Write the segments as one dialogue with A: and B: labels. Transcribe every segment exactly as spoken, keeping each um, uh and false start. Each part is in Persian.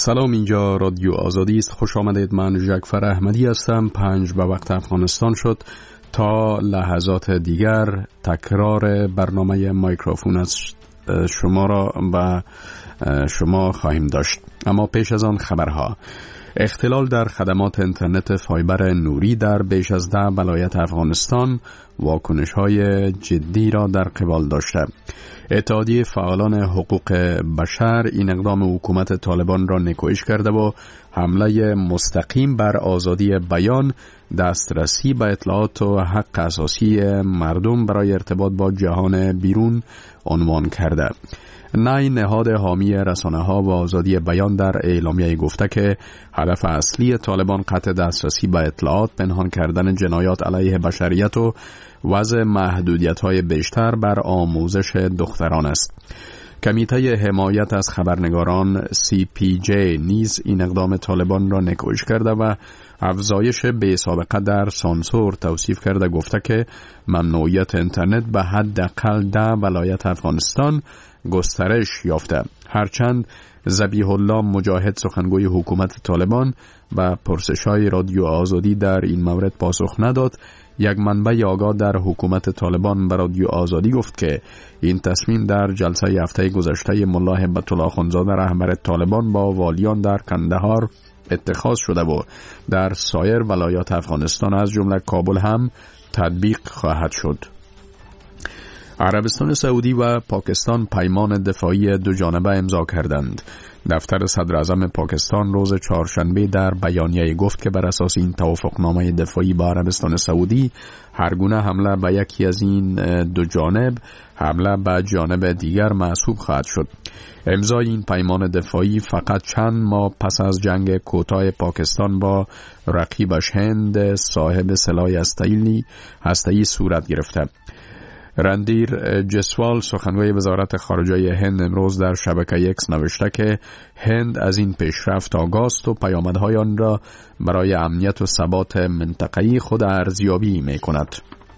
A: سلام، اینجا رادیو آزادی است. خوش آمدید. من جعفر احمدی هستم. پنج به وقت افغانستان شد. تا لحظات دیگر تکرار برنامه مایکروفون از شما را به شما خواهیم داشت. اما پیش از آن خبرها. اختلال در خدمات اینترنت فایبر نوری در بیش از ده ولایت افغانستان واکنش‌های جدی را در قبال داشته. اتحادیه فعالان حقوق بشر این اقدام حکومت طالبان را نیکویش کرده و حمله مستقیم بر آزادی بیان، دسترسی به اطلاعات و حق اساسی مردم برای ارتباط با جهان بیرون عنوان کرده. نای نهاد حامی رسانه‌ها و آزادی بیان در اعلامیه گفته که هدف اصلی طالبان قطع دسترسی به اطلاعات، پنهان کردن جنایات علیه بشریت و وضع محدودیت‌های بیشتر بر آموزش دختران است. کمیته حمایت از خبرنگاران سی پی جی نیز این اقدام طالبان را نیکویش کرده و افزایش بی‌سابقه در سانسور توصیف کرده، گفته که ممنوعیت اینترنت به حداقل ده ولایت افغانستان گسترش یافته. هرچند ذبیح الله مجاهد، سخنگوی حکومت طالبان، به پرسش‌های رادیو آزادی در این مورد پاسخ نداد، یک منبع آگاه در حکومت طالبان به رادیو آزادی گفت که این تصمیم در جلسه هفته گذشته ملا هیبت الله اخندزاده رهبر طالبان با والیان در کندهار اتخاذ شده و در سایر ولایات افغانستان از جمله کابل هم تطبیق خواهد شد. عربستان سعودی و پاکستان پیمان دفاعی دو جانبه امضا کردند. دفتر صدر اعظم پاکستان روز چهارشنبه در بیانیه گفت که بر اساس این توافقنامه دفاعی با عربستان سعودی هر گونه حمله به یکی از این دو جانب حمله به جانب دیگر محسوب خواهد شد. امضای این پیمان دفاعی فقط چند ماه پس از جنگ کوتاه پاکستان با رقیبش هند صاحب سلاح هسته‌ای صورت گرفته. رندیر جسوال، سخنگوی وزارت خارجه هند، امروز در شبکه ایکس نوشته که هند از این پیشرفت آگاه است و پیامدهای آن را برای امنیت و ثبات منطقه‌ای خود ارزیابی می‌کند.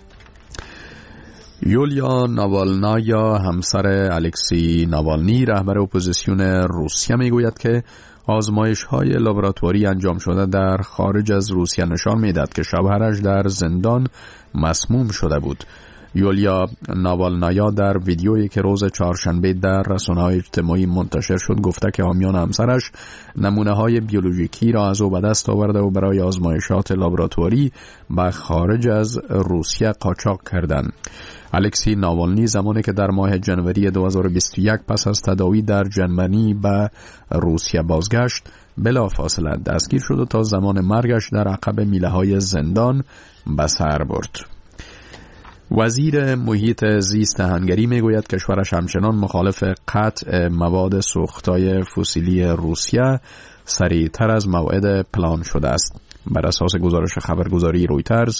A: یولیا ناوالنایا، همسر الکسی ناوالنی، رهبر اپوزیسیون روسیه، میگوید که آزمایش‌های لابراتواری انجام شده در خارج از روسیه نشان می‌دهد که شوهرش در زندان مسموم شده بود. یولیا ناوالنایا در ویدیویی که روز چهارشنبه در رسانه‌های اجتماعی منتشر شد گفته که حامیان همسرش نمونه‌های بیولوژیکی را از او به دست آورده و برای آزمایشات لابراتواری به خارج از روسیه قاچاق کردند. الکسی ناوالنی زمانی که در ماه جنوری دو هزار و بیست و یک پس از تداوی در ژرمنی به روسیه بازگشت، بلافاصله دستگیر شد و تا زمان مرگش در عقب میله‌های زندان به سر برد. وزیر محیط زیست هنگری میگوید کشورش همچنان مخالف قطع مواد سوختای فسیلی روسیه سریعتر از موعد پلان شده است. بر اساس گزارش خبرگزاری رویترز،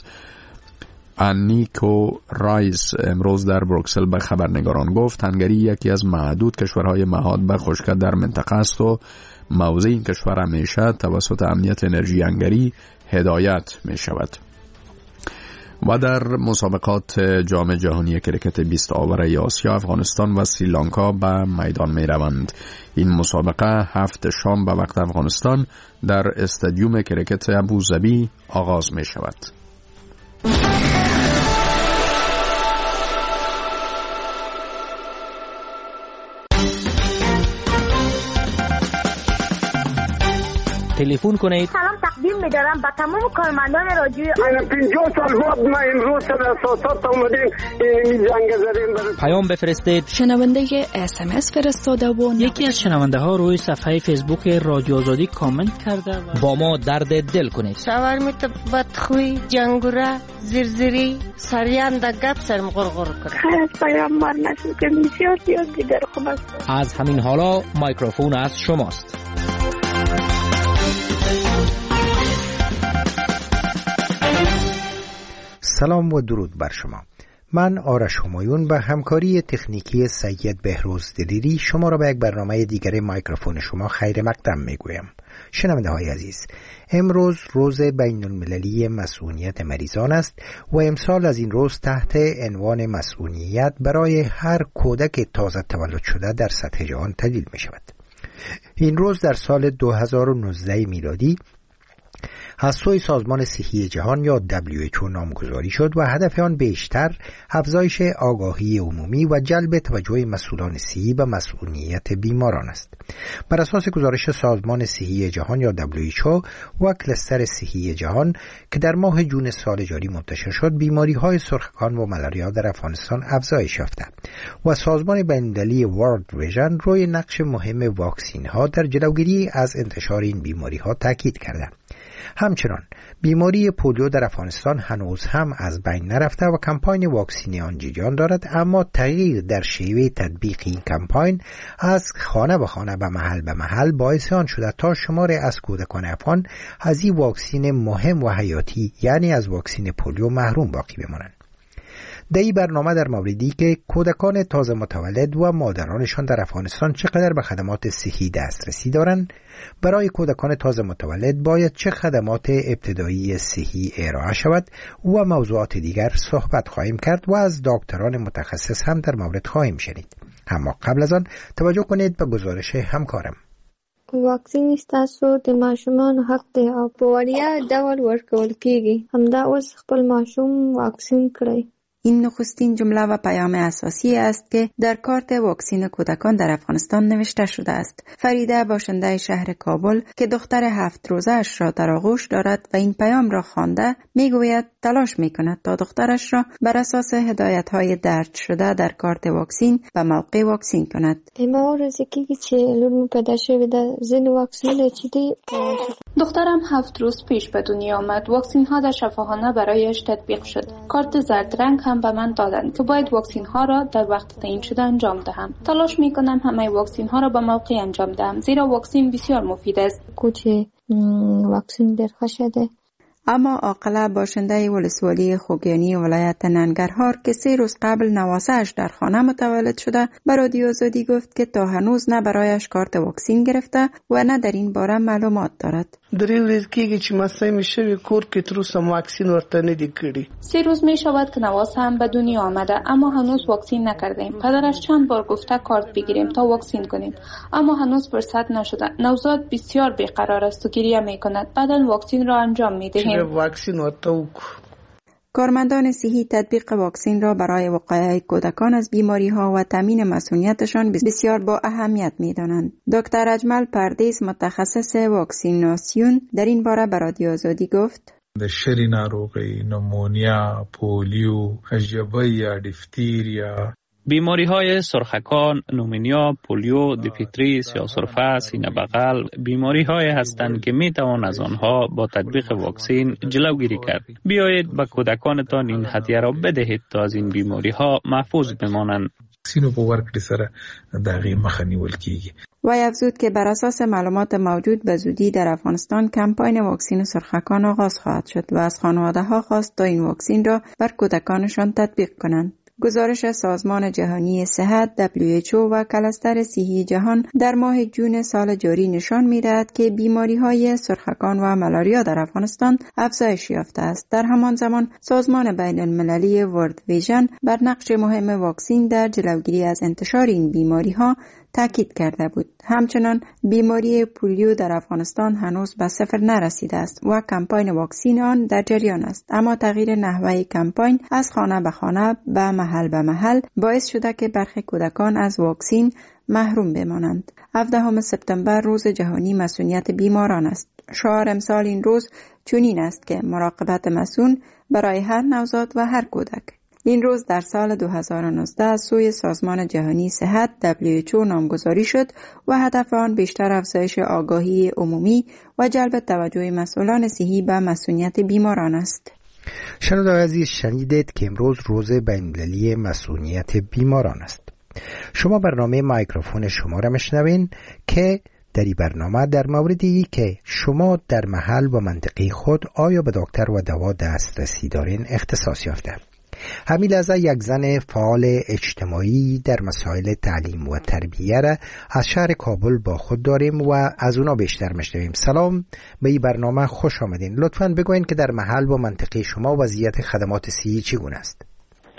A: انیکو رایس امروز در بروکسل به خبرنگاران گفت هنگری یکی از معدود کشورهای مهاد به خشکی در منطقه است و موضع این کشور همیشه توسط امنیت انرژی هنگری هدایت می شود. و در مسابقات جام جهانی کرکت بیست آوره آسیا، افغانستان و سریلانکا به میدان می روند. این مسابقه هفت شام به وقت افغانستان در استادیوم کرکت ابوظبی آغاز می شود.
B: تلفن کنید.
C: سلام تقدیم می‌دارم به تمام کارمندان رادیو.
D: من پنجاه سال بعد ما امروز سر اساسات اومدیم این جنگ زدیم.
B: پیام بفرستید.
E: شنونده اس ام اس فرستاده و
B: یکی از شنونده ها روی صفحه فیسبوک رادیو آزادی کامنت کرده و با ما درد دل کنید.
F: شاورمیت بدخوی، جنگوره، زرزری، سریان دا گپ سرم غرغر کنه.
C: خیلی پیام مار نشد که بسیار زیاد دیگر خوب است.
B: از همین حالا میکروفون از شماست.
G: سلام و درود بر شما. من آرش همایون به همکاری تکنیکی سید بهروز دلیری شما را به یک برنامه دیگر میکروفون شما خیر مقدم میگویم. شنونده های عزیز، امروز روز بین المللی مسئولیت مریضان است و امسال از این روز تحت عنوان مسئولیت برای هر کودک تازه تولد شده در سطح جهان تدلیل می شود. این روز در سال دو هزار و نوزده میلادی از سوی سازمان صحی جهان یا دبلیو اچ او نامگذاری شد و هدف آن بیشتر افزایش آگاهی عمومی و جلب توجه مسئولان صحی به مسئولیت بیماران است. بر اساس گزارش سازمان صحی جهان یا دبلیو اچ او و کلستر صحی جهان که در ماه جون سال جاری منتشر شد، بیماری‌های سرخکان و ملاریا در افغانستان افزایش یافته و سازمان بین‌المللی ورلد ویژن روی نقش مهم واکسین‌ها در جلوگیری از انتشار این بیماری‌ها تاکید کرده. همچنان بیماری پولیو در افغانستان هنوز هم از بین نرفته و کمپاین واکسینی آن جریان دارد، اما تغییر در شیوه تطبیق این کمپاین از خانه به خانه و محل به محل باعث آن شده تا شمار از کودکان افغان از این واکسین مهم و حیاتی یعنی از واکسین پولیو محروم باقی بمانند. در این برنامه در موردی که کودکان تازه متولد و مادرانشان در افغانستان چقدر به خدمات صحی دسترسی دارند، برای کودکان تازه متولد باید چه خدمات ابتدایی صحی ارائه شود و موضوعات دیگر صحبت خواهیم کرد و از دکتران متخصص هم در مورد خواهیم شنید. اما قبل از آن توجه کنید به گزارش همکارم.
C: واکسین ستاسو د ماشومان حق دی او په وړیا ډول ورکول کیږي. همدا اوس خپل ماشوم واکسین کړئ.
H: این نخستین جمله و پیام اساسی است که در کارت واکسین کودکان در افغانستان نوشته شده است. فریده باشنده شهر کابل که دختر هفت روزه اش را در آغوش دارد و این پیام را خوانده میگوید تلاش میکند تا دخترش را بر اساس هدایت های درج شده در کارت واکسین به موقع واکسین کند.
C: ما ورزکی که لون پیدا شده ده زن واکسین چیدی.
I: دخترم هفت روز پیش به دنیا آمد. واکسین ها در شفاخانه برایش تطبیق شد. کارت زرد رنگ هم به من دادند که باید واکسین ها را در وقت تعیین شده انجام دهم. تلاش می کنم همه واکسین ها را به موقع انجام دهم، زیرا واکسین بسیار مفید است.
C: کوچه واکسین در خشده.
H: اما عاقله باشنده ولسوالی خوگیانی ولایت ننگرهار که سه روز قبل نواسه‌اش در خانه متولد شده به رادیو آزادی گفت که تا هنوز نه برایش کارت واکسین گرفته و نه در این باره معلومات دارد.
J: درې ورځې کېږي چې ماسه مې شوی کور کې تر اوسه واکسین ورته نه دی کړی.
I: سه روز می شود که نواسه هم به دنیا آمده اما هنوز واکسین نکردیم. پدرش چند بار گفته کارت بگیریم تا واکسین کنیم اما هنوز فرصت نشده. نوزاد بسیار بیقرار است و گریه میکند. بعداً واکسین را انجام میدهیم.
J: واکسین ورته وکړو.
H: کارمندان صحی تطبیق واکسین را برای وقایع کودکان از بیماری ها و تامین مسئولیتشان بسیار با اهمیت می دانند. دکتر اجمل پردیس متخصص واکسیناسیون در این باره به رادیو آزادی گفت:
K: د شری ناروغی، نمونیا، پولیو، ژبه یا دیفتریا،
L: بیماری های سرخکان، نومونیا، پولیو، دیفتری، سیاه‌سرفه، سینه بغل بیماری های هستند که می توان از آنها با تطبیق واکسین جلوگیری کرد. بیایید به کودکانتان این هدیه را بدهید تا از این بیماری ها محفوظ بمانند.
K: واکسینو په ورکړې سره د هغې مخه نیول کیږي.
H: وی افزود که بر اساس معلومات موجود به زودی در افغانستان کمپاین واکسین سرخکان آغاز خواهد شد و از خانواده ها خواست تا این واکسین را بر کودکانشان تطبیق کنند. گزارش سازمان جهانی صحت دبلیو اچ او و کلستر صحی جهان در ماه جون سال جاری نشان می‌دهد که بیماری‌های سرخکان و ملاریا در افغانستان افزایش یافته است. در همان زمان سازمان بین‌المللی ورلد ویژن بر نقش مهم واکسین در جلوگیری از انتشار این بیماری‌ها تاکید کرده بود. همچنان بیماری پولیو در افغانستان هنوز به صفر نرسیده است و کمپاین واکسین آن در جریان است، اما تغییر نحوه کمپاین از خانه به خانه و محل به محل باعث شده که برخی کودکان از واکسین محروم بمانند. هفدهم سپتامبر روز جهانی مسئولیت بیماران است. شعار امسال این روز چنین است که مراقبت مسئول برای هر نوزاد و هر کودک. این روز در سال دو هزار و نوزده از سوی سازمان جهانی صحت دبلیو اچ او نامگذاری شد و هدف آن بیشتر افزایش آگاهی عمومی و جلب توجه مسئولان صحی به مسئولیت بیماران است.
G: شنوندگان عزیز، شنیدید که امروز روز بین‌المللی مسئولیت بیماران است. شما برنامه مایکروفون شما را میشنوین که در این برنامه در موردی که شما در محل و منطقه خود آیا به دکتر و دوا دسترسی دارین اختصاص یافته. همین لحظه یک زن فعال اجتماعی در مسائل تعلیم و تربیه را از شهر کابل با خود داریم و از اونا بیشتر میشنویم. سلام، به این برنامه خوش آمدین. لطفاً بگوین که در محل و منطقه شما وضعیت خدمات صحی چگونه است؟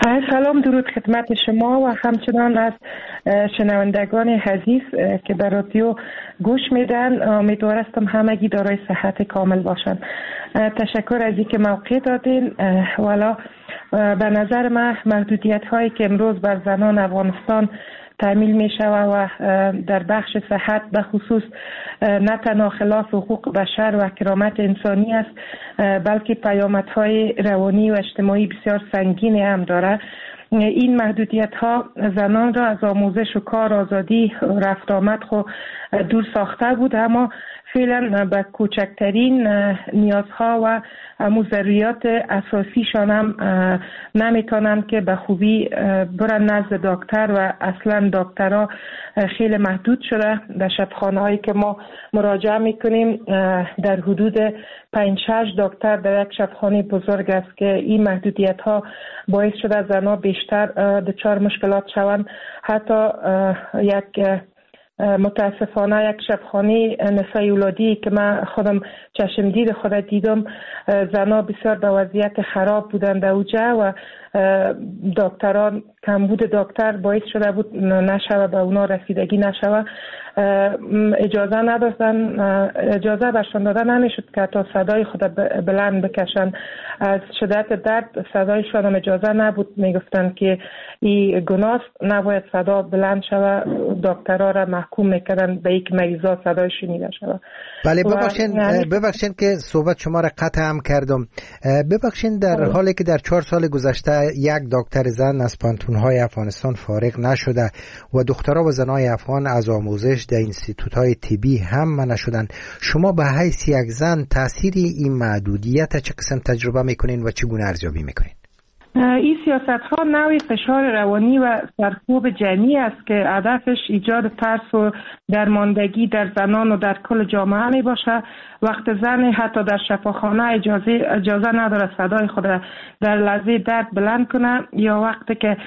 M: سلام، درود خدمت شما و همچنان از شنوندگان عزیز که به رادیو گوش میدن. امیدوارم همگی دارای صحت کامل باشن. تشکر از اینکه موقع دادین. والا به نظر من محدودیت هایی که امروز بر زنان افغانستان تعمیل می شود و در بخش صحت به خصوص نه تنها خلاف حقوق بشر و کرامت انسانی است، بلکه پیامدهای روانی و اجتماعی بسیار سنگین هم داره. این محدودیت ها زنان را از آموزش و کار، آزادی، رفت آمد خو دور ساخته بود، اما فعلا به کوچکترین نیازها و امو ضروریات اساسیشان هم نمیتونن که به خوبی برن نزد دکتر و اصلا دکترها خیلی محدود شده. در شفاخانه هایی که ما مراجعه میکنیم در حدود پنج شش دکتر در یک شفاخانه بزرگ است که این محدودیت ها باعث شده زنها بیشتر دچار مشکلات شوند. حتی یک متاسفانه یک شفاخانه نسای اولادی که من خودم چشم دید خود دیدم، زنها بسیار به وضعیت خراب بودند در اوجه و دکتران کمبود دکتر باعث شده بود نشوه به اونا رسیدگی نشوه. اجازه نداشتن، اجازه برشان داده نمیشد که تا صدای خود بلند بکشن. از شدت درد صدایشان هم اجازه نبود، میگفتن که این گناه نباید صدا بلند شوه. دکترها را محکوم میکردن به یک مریضا صدای شنیده شوه.
G: بله ببخشین ببخشین که صحبت شما را قطع هم کردم. ببخشین در حالی که در چهار سال گذشته یک دکتر زن از پانتون‌های افغانستان فارغ نشده و دخترها و زنای افغان از آموزش در اینستیتوت‌های طبی هم منع شدن، شما به حیث یک زن تأثیر این محدودیت چه قسم تجربه میکنین و چگونه ارزیابی میکنین؟
M: این سیاست ها نوعی فشار روانی و سرکوب جمعی است که هدفش ایجاد ترس و درماندگی در زنان و در کل جامعه می باشه. وقت زن حتی در شفاخانه اجازه اجازه نداره صدای خود در لحظه درد بلند کنه، یا وقتی که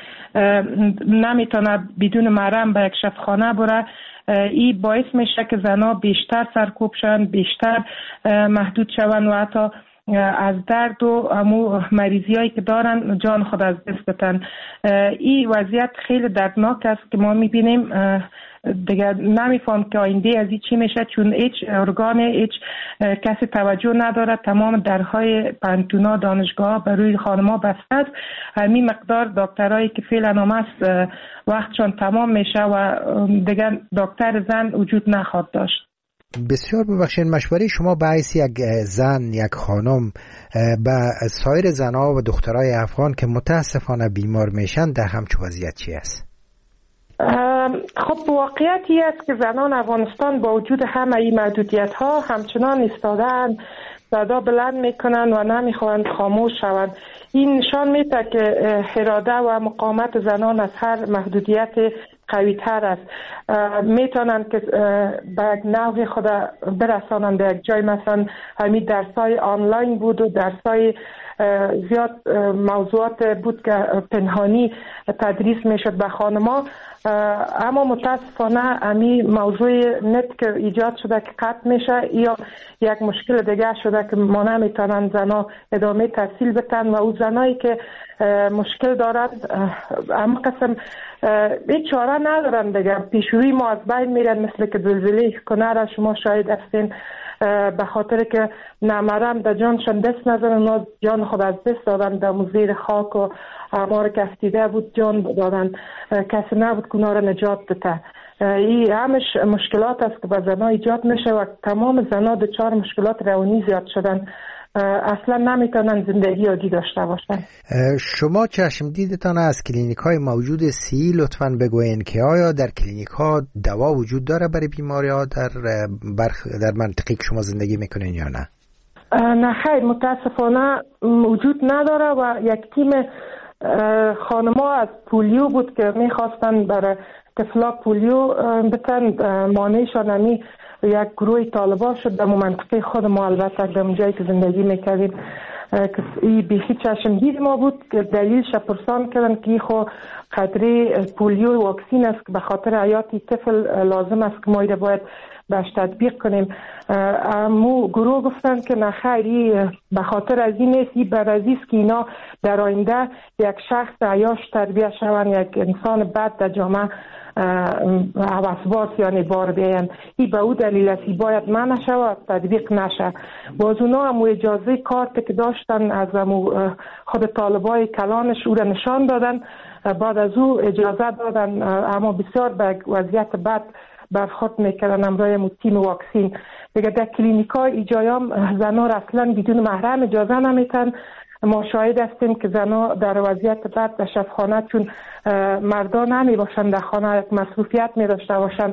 M: نمیتونه بدون محرم به یک شفاخانه بره، این باعث میشه که زنها بیشتر سرکوب شون، بیشتر محدود شون و حتی از درد و امو مریضی هایی که دارن جان خود از دست بدن. این وضعیت خیلی دردناک است که ما میبینیم. دیگه نمیفهم که آینده از این چی میشه، چون هیچ ارگان، هیچ کسی توجه نداره. تمام درهای پانتونا، دانشگاه بر روی خانما بسته است. همین مقدار دکترایی که فعلا هم است وقتشان تمام میشه و دیگه دکتر زن وجود نخواهد داشت.
G: بسیار ببخشید، مشوره شما به حیث یک زن، یک خانم به سایر زنها و دخترای افغان که متاسفانه بیمار میشن در همچون وضعیت چی است؟
M: خب واقعیتی است که زنان افغانستان با وجود همه این محدودیت ها همچنان ایستادن، صدا بلند میکنن و نمیخوان خاموش شوند. این نشان میده که اراده و مقاومت زنان از هر محدودیت قوی تر است. میتونن که به یک نوع خود برسانن به یک جای. مثلا همین درسای آنلاین بود و درسای زیاد موضوعات بود که پنهانی تدریس میشد به خانما، اما متاسفانه همین موضوع نت که ایجاد شده که قطع میشه، یا یک مشکل دیگه شده که ما نمیتونن زنا ادامه تحصیل بتن و او زنایی که مشکل دارند اما قسم هیچ چاره ندارن دیگه، پیشروی ما از بین میرن. مثل که زلزله کنر شما شاید هستین، به خاطر که نمرم در جانشان دست نزدن و جان خود از دست دادن در زیر خاک و امار کفتیده بود جان دادن، کسی نبود که اونا را نجات بده. این همش مشکلات است که به زنها ایجاد میشه و تمام زنها دچار مشکلات روانی زیاد شدن، اصلا نمیتونن زندگی عادی داشته باشن.
G: شما چشم دیدتان از کلینیک های موجود سی لطفاً بگوین که آیا در کلینیک ها دوا وجود داره برای بیماری ها در برخ در منطقه که شما زندگی میکنین یا نه؟
M: نه خیر، متاسفانه وجود نداره و یک تیم خانما از پولیو بود که میخواستن برای طفلا پولیو بتن، مانعشان همی یک گروه طالبان شد در منطقه خود ما، البته در جایی که زندگی میکردیم که این بیخی چشم دید ما بود که دلیلش پرسان کردن که این خو قدری پولیو واکسین است که به خاطر حیات طفل لازم است که ما ایره باید بهش تطبیق کنیم. مو گروه گفتن که نخیری به خاطر از این نیست، بر از است که اینا در آینده یک شخص عیاش تربیه شون، یک انسان بد در جامعه عوضباس یعنی بار بیاین. این به او دلیل است باید منع شود، تطبیق نشه. باز اونا هم اجازه کارت که داشتن از خود طالبای کلانش او را نشان دادن، بعد از او اجازه دادن، اما بسیار به وضعیت بد برخورد میکردن امرای مو تیم واکسین. دیگه در کلینیکای ایجایام زنا را اصلا بدون محرم اجازه نمیتن. ما شاهد هستیم که زنا در وضعیت بد در شفاخانه، چون مردان نمی باشن در خانه، یک مصروفیت می داشته باشن،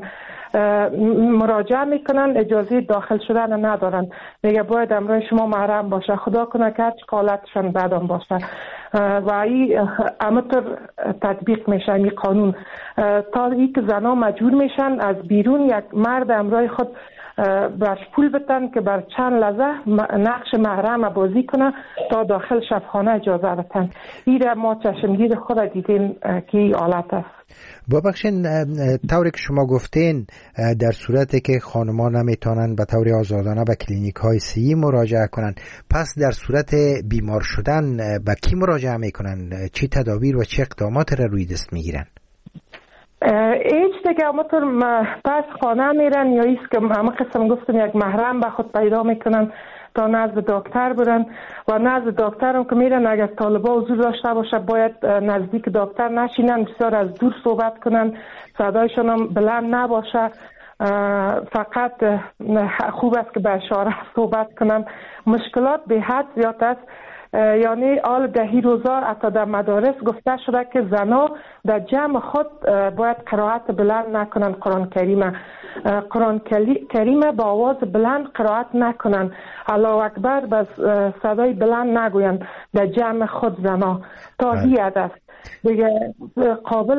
M: مراجعه میکنن، اجازه داخل شدن ندارن. میگه باید امرای شما محرم باشه، خدا کنه که هرچ قالتشان بدم باشه. و این همطور تطبیق میشه این قانون تا ای که زنا مجبور میشن از بیرون یک مرد امرای خود برش پول بتن که بر چند لحظه نقش محرم بازی کنه تا داخل شفاخانه اجازه بتن. این را ما چشمگیر خود دیدیم که این حالت است.
G: ببخشین، طوری که شما گفتین در صورتی که خانمان نمیتونن به طور آزادانه به کلینیک های صحی مراجعه کنن، پس در صورت بیمار شدن به کی مراجعه میکنن؟ چی تدابیر و چه اقدامات را روی دست میگیرن؟
M: هیچ دیگه همطور پس خانه میرن یا ایست که همه قسم گفتم یک محرم به خود پیدا میکنن تا نزد دکتر برن و نزد دکتر هم که میرن اگر طالبا حضور داشته باشه باید نزدیک دکتر نشینن، بسیار از دور صحبت کنن، صدایشان هم بلند نباشه، فقط خوب است که به اشاره صحبت کنن. مشکلات به حد زیاد است، یعنی آل دهی روزا حتی در مدارس گفته شده که زنا در جمع خود باید قرائت بلند نکنن قرآن کریم، قرآن کریم با آواز بلند قرائت نکنن، الله اکبر بس صدای بلند نگوین در جمع خود زنا تا هی است. دیگه قابل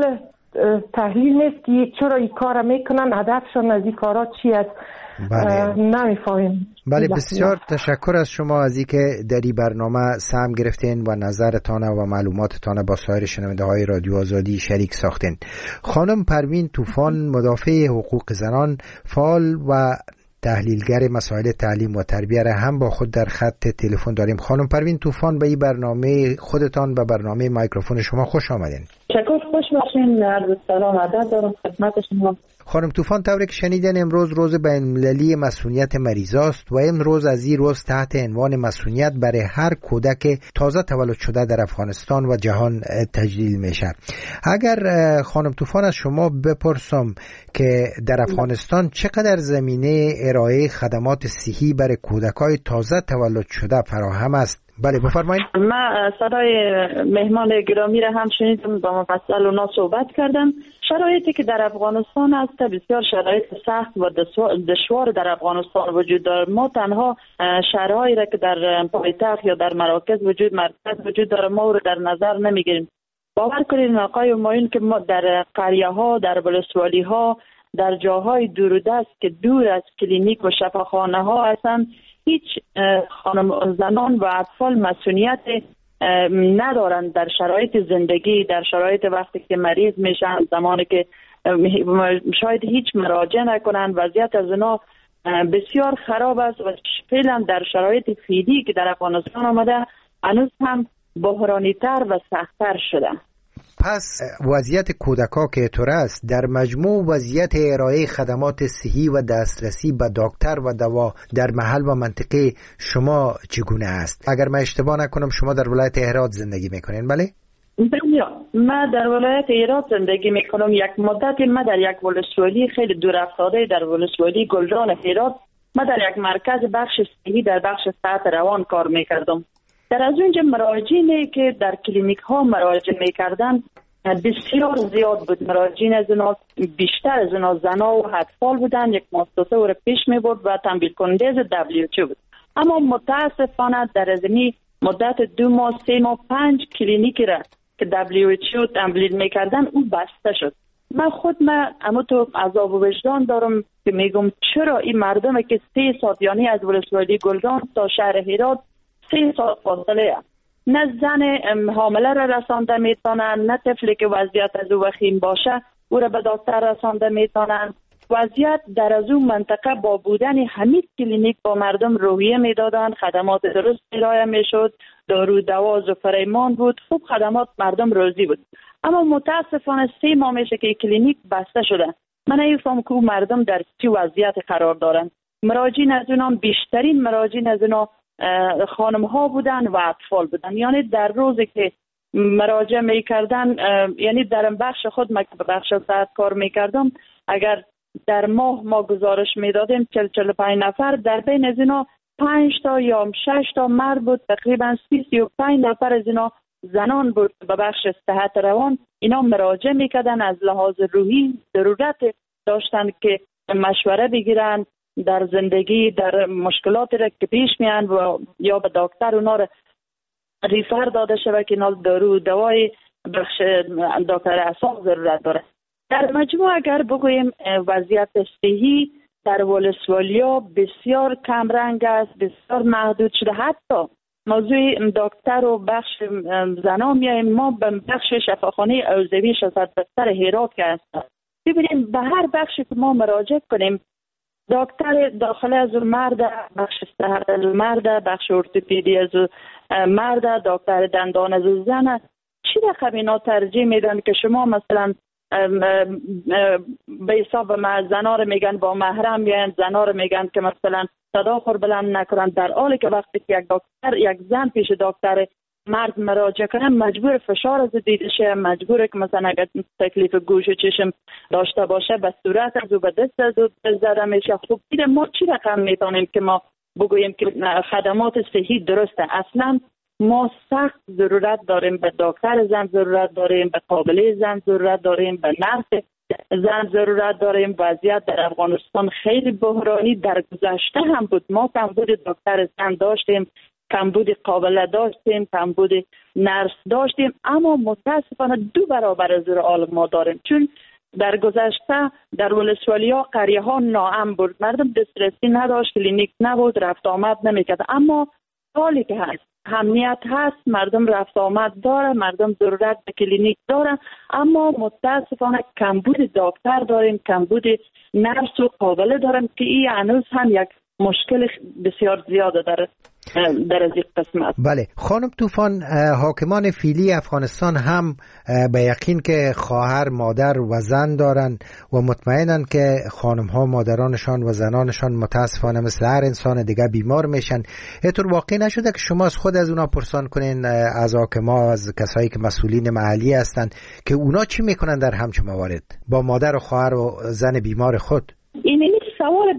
M: تحلیل نیست که چرا این کار میکنن، هدفشون از این کارا چی است. بله. نمیفهمیم.
G: بله، بسیار تشکر از شما از اینکه در این برنامه سهم گرفتین و نظرتان و معلوماتتان با سایر شنونده های رادیو آزادی شریک ساختین. خانم پروین طوفان، مدافع حقوق زنان، فعال و تحلیلگر مسائل تعلیم و تربیت را هم با خود در خط تلفن داریم. خانم پروین طوفان، به این برنامه خودتان و برنامه مایکروفون شما خوش آمدین.
N: تشکر، خوش باشین. عرض سلام ادب دارم خدمت شما.
G: خانم طوفان، طوری که شنیدن امروز روز بین‌المللی مسئولیت مریضاست و امروز از این روز تحت عنوان مسئولیت برای هر کودک تازه تولد شده در افغانستان و جهان تجلیل میشه. اگر خانم طوفان از شما بپرسم که در افغانستان چقدر زمینه ارائه خدمات صحی برای کودکای تازه تولد شده فراهم است؟ بله بفرمایید.
N: من صدای مهمان گرامی را هم شنیدم، با مفصل اونا صحبت کردم. شرایطی که در افغانستان است بسیار شرایط سخت و دشوار در افغانستان وجود دارد. ما تنها شهرهایی را که در پایتخت یا در مراکز وجود مرکز وجود داره ما رو در نظر نمیگیریم. باور کنید آقای همایون که ما در قریه ها، در ولسوالی ها، در جاهای دوردست که دور از کلینیک و شفاخانه ها هستند، هیچ خانم زنان و اطفال مسئولیت ندارند در شرایط زندگی، در شرایط وقتی که مریض میشن، زمانی که شاید هیچ مراجعه نکنند. وضعیت از اونا بسیار خراب است و فعلا در شرایط فعلی که در افغانستان آمده هنوز هم بحرانی تر و سخت‌تر شده.
G: پس وضعیت کودکا که طور است، در مجموع وضعیت ارائه خدمات صحی و دسترسی به دکتر و دوا در محل و منطقه شما چگونه است؟ اگر من اشتباه نکنم شما در ولایت هرات زندگی میکنین، بله؟
N: من در ولایت هرات زندگی میکنم. یک مدتی من در یک ولسوالی خیلی دور افتاده در ولسوالی گلران هرات، من در یک مرکز بخش صحی در بخش صحت روان کار میکردم. در از اونجا مراجعینی که در کلینیک ها مراجعه میکردن بسیار زیاد بود. مراجعین از اونا بیشتر از اونا زنا و اطفال بودن. یک مؤسسه او را پیش می برد و تمویل کننده دبلیو اچ او بود. اما متاسفانه در از این مدت دو ماه سه ماه پنج کلینیکی را که دبلیو اچ او تمویل میکردن اون بسته شد. من خود من اما تو عذاب و وجدان دارم که میگم چرا این مردم که سه ساعت یعنی از ولسوالی گلران تا شهر هرات سه ساعت فاصله است، نه زن حامله را رسانده میتونن، نه طفلی که وضعیت از او وخیم باشه او را به دکتر رسانده میتونن، وضعیت در از اون منطقه با بودن همین کلینیک با مردم روحیه میدادن، خدمات درست ارائه میشد، دارو دوا و فرایمان بود، خوب خدمات مردم راضی بود. اما متاسفانه سه ماه میشه که کلینیک بسته شده. من نمیفهمم که مردم در چه وضعیت قرار دارن. مراجعین از اونها بیشترین مراجعین از اونها خانم ها بودن و اطفال بودن. یعنی در روزی که مراجعه میکردن، یعنی در بخش خود من به بخش ساعت کار میکردم، اگر در ماه ما گزارش میدادیم چهل چهل و پنج نفر، در بین از اینا پنج تا یا شش تا مرد بود، تقریبا سی سی و پنج نفر از اینا زنان بود. به بخش صحت روان اینا مراجعه میکردن، از لحاظ روحی ضرورت داشتن که مشوره بگیرن در زندگی، در مشکلاتی را که پیش میان و یا به دکتر اونا را ریفر داده شده که اینا دارو دوای بخش دکتر اعصاب ضرورت داره. در مجموع اگر بگوییم وضعیت صحی در ولسوالیا بسیار کم رنگ است، بسیار محدود شده. حتی موضوع دکتر و بخش زنان میایم، ما به بخش شفاخانه اوزوی شصت بستر هرات که هست، ببینیم به هر بخشی که ما مراجعه کنیم دکتر داخل از مرد، بخش صحت از مرد، بخش ارتوپدی از مرد، دکتر دندان از زن، چی رقم اینا ترجیح میدن که شما مثلا به حساب زنا رو میگن با محرم بیاین، زنا رو میگن که مثلا صدا خور بلند نکنن، در حالی که وقتی که یک دکتر یک زن پیش دکتر مرد مراجعه کنه مجبور فشار از دیده شه، مجبوره که مثلا اگر تکلیف گوش و چشم داشته باشه به صورت از او به دست از او زده میشه. خب دیده ما چی رقم میتونیم که ما بگوییم که خدمات صحی درسته؟ اصلا ما سخت ضرورت داریم به دکتر زن، ضرورت داریم به قابله زن، ضرورت داریم به نرس زن، ضرورت داریم. وضعیت در افغانستان خیلی بحرانی در گذشته هم بود. ما کمبود دکتر زن داشتیم، کمبود قابله داشتیم، کمبود نرس داشتیم، اما متاسفانه دو برابر از حال ما داریم. چون در گذشته در ولسوالیا قریه ها ناامن بود، مردم دسترسی نداشت، کلینیک نبود، رفت آمد نمیکرد. اما حالی که هست امنیت هست، مردم رفت آمد داره، مردم ضرورت به کلینیک داره، اما متاسفانه کمبود دکتر داریم، کمبود نرس و قابله داریم که این هنوز هم یک مشکل بسیار زیاده داره در از این قسمت.
G: بله خانم طوفان، حاکمان فعلی افغانستان هم به یقین که خواهر، مادر و زن دارن و مطمئنن که خانم ها مادرانشان و زنانشان متاسفانه مثل هر انسان دیگه بیمار میشن. اینطور واقع نشده که شما از خود از اونا پرسان کنین، از حاکما، از کسایی که مسئولین محلی هستن، که اونا چی میکنن در همچون موارد با مادر و خواهر و زن بیمار خود؟
N: این سوال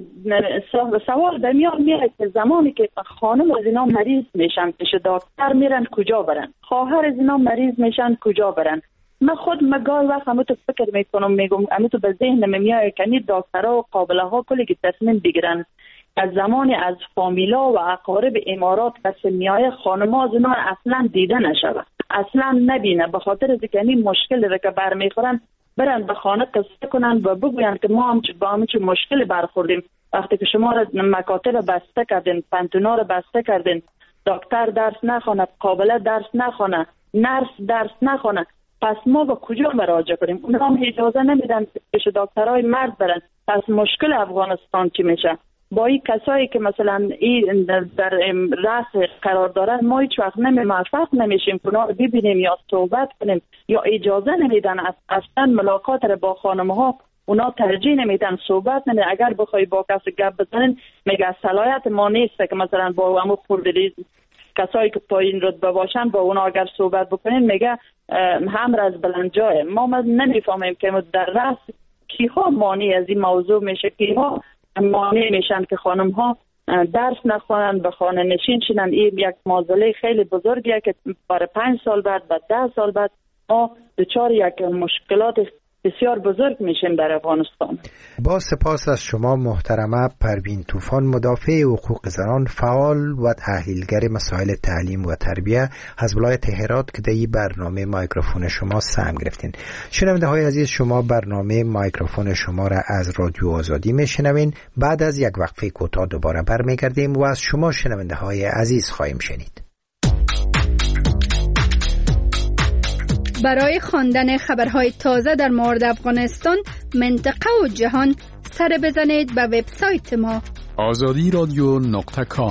N: سوال در میان میره که زمانی که خانم از اینا مریض میشن پیش دکتر میرن کجا برن، خواهر از اینا مریض میشن کجا برن. من خود مگال وقت همه تو فکر میکنم، میگم همه تو به ذهن میاد که این دکترها و قابله ها کلی که تصمیم بگیرن از زمانی از فامیلا و اقارب امارات کس میایه خانم ها از اینا اصلا دیده نشود، اصلا نبینه، به خاطر از که این مشکل رو که برمیخورن برن به خانه قصه کنن و بگوین که ما هم با همه چه مشکل برخوردیم. وقتی که شما را مکاتب بسته کردین، پنتونا را بسته کردین، دکتر درس نخونه، قابله درس نخونه، نرس درس نخونه، پس ما با کجا مراجعه کنیم؟ اونا هم اجازه نمیدن پیش دکترای مرد برن. پس مشکل افغانستان چی میشه؟ با این کسایی که مثلا این در رأس قرار دارن ما هیچ وقت نمی موفق نمیشیم که اونا رو ببینیم یا صحبت کنیم، یا اجازه نمیدن اصلا ملاقات رو با خانم ها اونا ترجیح نمیدن، صحبت نمیدن. اگر بخوای با کسی گپ بزنین میگه صلاحیت ما نیست که مثلا با همون پردریز کسایی که پایین رتبه باشن با اونا اگر صحبت بکنین میگه همر از بلند جای. ما نمیفهمیم که در رأس کیها مانی از این موضوع میشه، کیها مانع میشن که خانم ها درس نخوانن، به خانه نشین شدن. این یک معضله خیلی بزرگیه که برای پنج سال بعد، بعد ده سال بعد ما دچار یک مشکلات بسیار بزرگ میشیم در افغانستان.
G: با سپاس از شما محترمه پروین طوفان، مدافع حقوق زنان، فعال و تحلیلگر مسائل تعلیم و تربیه از ولایت هرات که در این برنامه مایکروفون شما سهم گرفتین. شنونده های عزیز، شما برنامه مایکروفون شما را از رادیو آزادی میشنوین. بعد از یک وقفه کوتاه دوباره برمیگردیم و از شما شنونده های عزیز خواهیم شنید.
O: برای خواندن خبرهای تازه در مورد افغانستان، منطقه و جهان، سر بزنید به وبسایت ما
A: آزادی رادیو نقطه کام.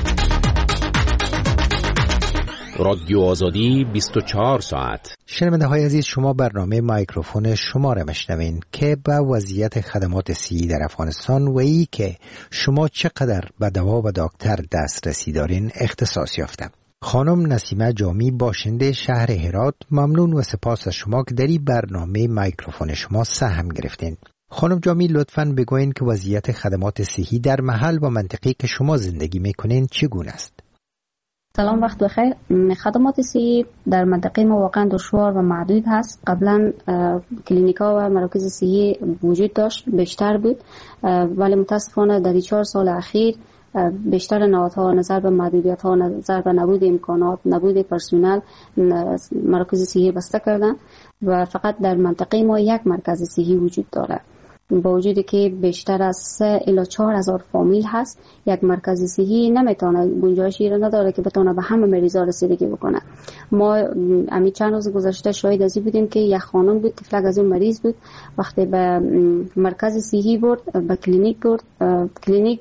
P: رادیو آزادی بیست و چهار ساعت.
G: شنونده های عزیز، شما برنامه مایکروفون شما را میشنوین که به وضعیت خدمات صحی در افغانستان و ای که شما چقدر به دوا و دکتر دسترسی دارین اختصاص یافته. خانم نسیمه جامی باشنده شهر هرات، ممنون و سپاس از شما که در این برنامه مایکروفون شما سهم گرفتین. خانم جامی لطفاً بگوین که وضعیت خدمات صحی در محل و منطقه‌ای که شما زندگی میکنین چگونه است؟
Q: سلام، وقت بخیر. خدمات صحی در منطقه ما واقعا دشوار و محدود هست. قبلا کلینیکا و مراکز صحی وجود داشت، بیشتر بود، ولی متاسفانه در این چهار سال اخیر بیشتر نهادها نظر به محدودیت ها، نظر به نبود امکانات، نبود پرسنل، مراکز صحی بسته کردن و فقط در منطقه ما یک مرکز صحی وجود داره. با وجودی که بیشتر از سه الی چهار هزار فامیل هست، یک مرکز صحی نمیتونه گنجایشی را نداره که بتونه به همه مریضا رسیدگی بکنه. ما امی چند روز گذشته شاهد ازی بودیم که یک خانم بود، طفلک از اون مریض بود، وقتی به مرکز صحی برد، به کلینیک برد، کلینیک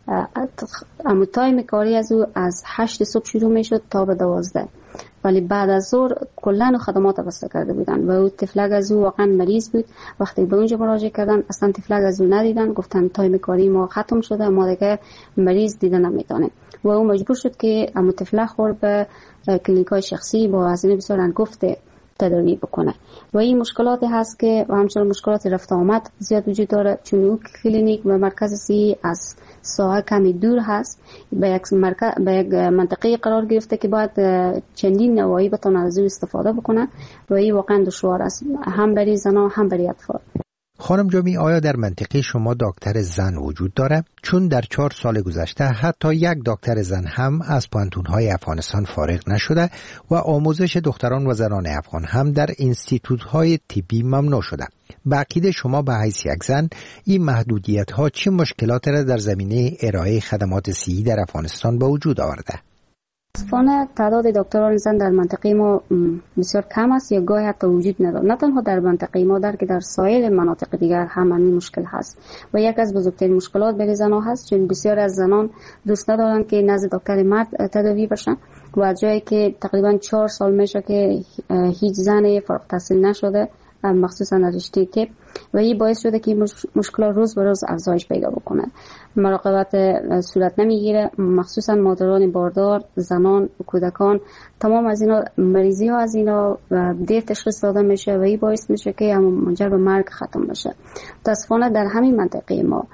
Q: اما تایم کاری از او از هشت صبح شروع میشد تا به دوازده، ولی بعد از ظهر کلا خدمات بسته کرده بودن و او طفلک از او واقعا مریض بود. وقتی به اونجا مراجعه کردن اصلا طفلک از او ندیدن، گفتن تایم کاری ما ختم شده، ما دیگه مریض دیده نمیتونیم و او مجبور شد که اما طفلک خورد به کلینیکای شخصی با هزینه بسیار انگفته تداوی بکنه و این مشکلاتی هست که و همچنین مشکلات رفت آمد زیاد وجود داره، چون او کلینیک و مرکز صحی از ساحه کمی دور هست، به یک مرکز به یک منطقه قرار گرفته که باید چندین نواحی بتونه از او استفاده بکنه و این واقعا دشوار است، هم برای زنان هم برای اطفال.
G: خانم جامی، آیا در منطقه شما دکتر زن وجود داره؟ چون در چهار سال گذشته حتی یک دکتر زن هم از پانتون‌های افغانستان فارغ نشده و آموزش دختران و زنان افغان هم در اینستیتوت‌های طبی ممنوع شده. به عقیده شما به حیث یک زن این محدودیت‌ها چه مشکلاتی را در زمینه ارائه خدمات صحی در افغانستان به وجود آورده؟
Q: متاسفانه تعداد دکتران زن در منطقه ما بسیار کم است یا گاهی حتی وجود ندارد. نه تنها در منطقه ما، در که در سایر مناطق دیگر هم همین مشکل هست و یک از بزرگترین مشکلات برای زنان هست، چون بسیار از زنان دوست ندارند که نزد دکتر مرد تداوی بشن و از جایی که تقریبا چهار سال میشه که هیچ زن فارغ التحصیل نشده، مخصوصا در رشته طب، و این باعث شده که مشکلات روز به روز افزایش پیدا بکنه. مراقبت صورت نمیگیره، مخصوصا مادران باردار، زنان، کودکان، تمام از اینا مریضی ها از اینا دیر تشخیص داده میشه و این باعث میشه که منجر به مرگ ختم بشه. متاسفانه در همین منطقه ما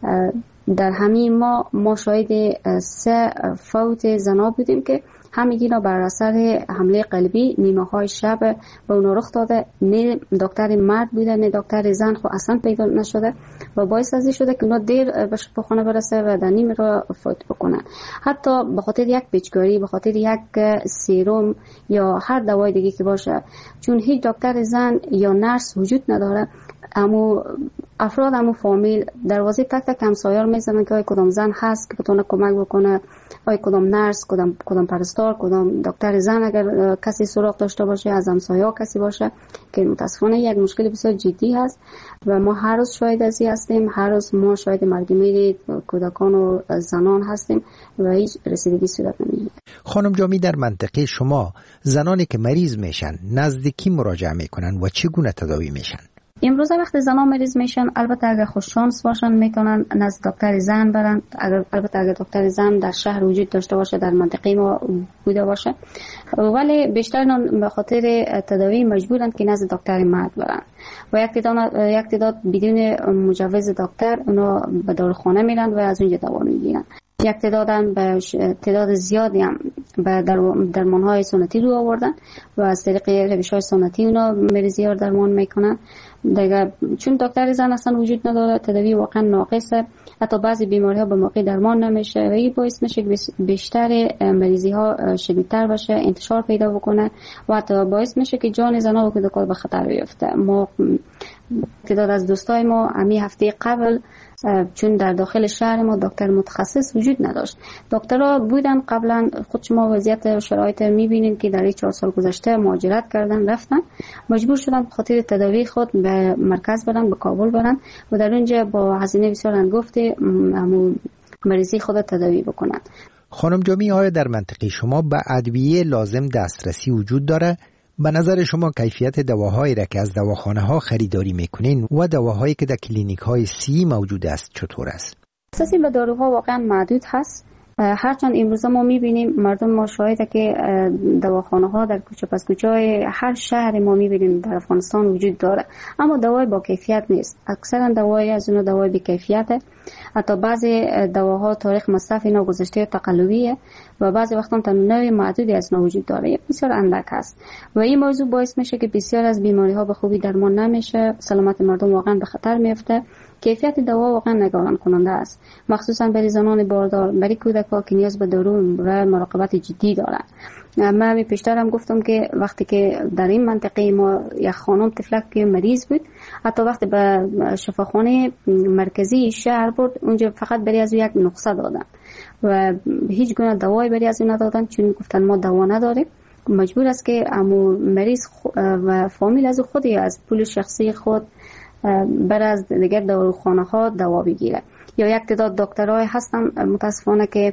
Q: در همین ما ما شاهد سه فوت زنا بودیم که همگینا بر اثر حمله قلبی نیمه های شب به اونا رخ داده. نه دکتر مرد بوده نه دکتر زن، خو اصلا پیدا نشده و باعث از این شده که اونا دیر به شفاخانه برسه و در نیمه را فوت بکنن. حتی به خاطر یک پیچکاری، به خاطر یک سیروم یا هر دوای دیگه که باشه، چون هیچ دکتر زن یا نرس وجود نداره، اما افراد همون فامیل دروازه تک تک همسایار میزنن که آی کدام زن هست که بتونه کمک بکنه، آی کدام نرس، کدام کدام پرستار، کدام دکتر زن اگر کسی سراغ داشته باشه، از همسایه‌ها کسی باشه، که متاسفانه یک مشکل بسیار جدی هست و ما هر روز شاهد از این هستیم. هر روز ما شاهد مرگ میر کودکان و زنان هستیم و هیچ رسیدگی صورت نمیگیره.
G: خانم جامی، در منطقه شما زنانی که مریض میشن نزد کی مراجعه میکنن و چگونه تداوی میشن؟
Q: امروز وقتی زنان مریض میشن، البته اگر خوش شانس باشن میتونن نزد دکتر زن برن. اگر البته اگر دکتر زن در شهر وجود داشته باشه، در منطقه ما بوده باشه، ولی بیشتر به خاطر تداوی مجبورن که نزد دکتر مرد برن و یک تعداد یک تعداد بدون مجوز دکتر اونا به داروخانه میرن و از اونجا دوا میگیرن. یک تعداد هم به تعداد زیادی هم به درمان‌های سنتی رو آوردن و از طریق روش‌های سنتی اونا مریضی ها درمان میکنن دیگه. چون دکتر زن اصلا وجود نداره، تداوی واقعا ناقصه، حتی بعضی بیماری ها به موقع درمان نمیشه و این باعث میشه که بیشتر مریضی ها شدیدتر بشه، انتشار پیدا بکنه و حتی باعث میشه که جان زن‌ها و کودکان به خطر بیفته. ما تعداد از دوستای ما امی هفته قبل چون در داخل شهر ما دکتر متخصص وجود نداشت. دکترها بودن قبلا، خود شما وضعیت و شرایط میبینید که در این چهار سال گذشته مهاجرت کردن رفتن، مجبور شدن به خاطر تداوی خود به مرکز برن، به کابل برن و در اونجا با هزینه بسیار هنگفتی مریضی خود تداوی بکنن.
G: خانم جامی، آیا در منطقه شما به ادویه لازم دسترسی وجود داره؟ به نظر شما کیفیت دواهایی را که از دواخانه ها خریداری میکنین و دواهایی که در کلینیک های سی موجود است چطور است؟
Q: دسترسی به داروها واقعا محدود هست. هرچند امروز ما میبینیم مردم ما شاهده که دواخانه ها در کوچه پس کوچه های هر شهر ما میبینیم در افغانستان وجود داره، اما دوای با کیفیت نیست. اکثرا دوای از اون دوای بی کیفیته. حتی بعضی دواها تاریخ مصرف اینا گذشته تقلبیه و بعضی وقتا تنوع محدودی از اینا وجود داره، بسیار اندک هست و این موضوع باعث میشه که بسیار از بیماری ها به خوبی درمان نمیشه، سلامت مردم واقعا به خطر میفته. کیفیت دوا واقعا نگران کننده است، مخصوصا برای زنان باردار، برای کودکان که نیاز به دارو و مراقبت جدی دارند. من می پیشترم گفتم که وقتی که در این منطقه ما یک خانم طفلک که مریض بود، حتی وقتی به شفاخانه مرکزی شهر برد، اونجا فقط برای از یک نسخه دادن و هیچ گونه دوایی برای از اون ندادن، چون گفتن ما دوا نداریم. مجبور است که امو مریض و فامیل از خودی از پول شخصی خود بر از دیگر داروخانه ها دوا بگیره. یا یک تعداد دکترای هستن متاسفانه که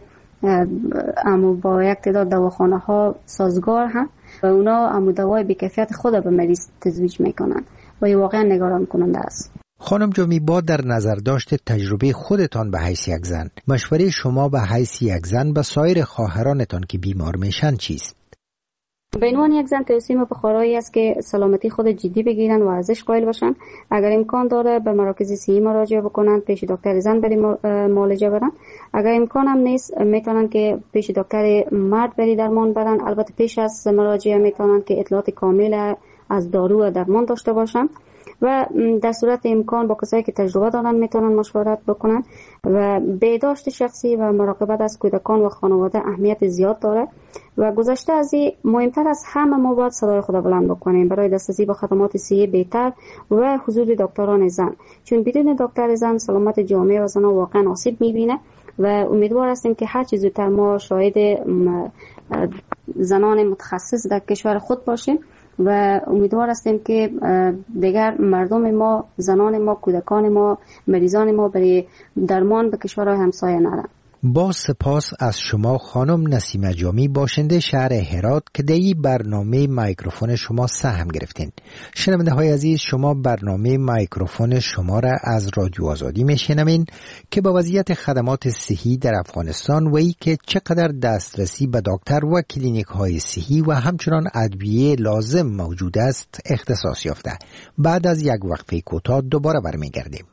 Q: امو با یک تعداد دواخانه ها سازگار هم و اونا امو دوای بی کیفیت خود به مریض تزریق میکنن و این واقعا نگران کننده است.
G: خانم جامی، با در نظر داشت تجربه خودتان به حیث یک زن، مشوره شما به حیث یک زن به سایر خواهرانتان که بیمار میشن چیست؟
Q: به عنوان یک زن توصیه ما به خواهرایی است که سلامتی خود جدی بگیرن و ارزش قائل باشن. اگر امکان داره به مراکز صحی مراجعه بکنن، پیش دکتر زن بری معالجه برن. اگر امکان هم نیست میتونن که پیش دکتر مرد بری درمان برن. البته پیش از مراجعه میتونن که اطلاعات کامل از دارو و درمان داشته باشن و در صورت امکان با کسایی که تجربه دارن میتونن مشورت بکنن. و بهداشت شخصی و مراقبت از کودکان و خانواده اهمیت زیاد داره و گذشته از این مهمتر از همه ما باید صدای خود بلند بکنیم برای دسترسی به خدمات صحی بهتر و حضور دکتران زن، چون بدون دکتر زن سلامت جامعه و زنان واقعا آسیب میبینه و امیدوار هستیم که هر چیز زودتر ما شاهد زنان متخصص در کشور خود باشیم و امیدوار هستیم که دیگر مردم ما، زنان ما، کودکان ما، مریضان ما برای درمان به کشورهای همسایه نرن.
G: با سپاس از شما خانم نسیمه جامی، باشنده شهر هرات که در این برنامه مایکروفون شما سهم گرفتین. شنونده های عزیز، شما برنامه مایکروفون شما را از رادیو آزادی میشنوین که با وضعیت خدمات صحی در افغانستان و ای که چقدر دسترسی به دکتر و کلینیک های صحی و همچنان ادویه لازم موجود است اختصاص یافته. بعد از یک وقفه کوتاه دوباره برمیگردیم.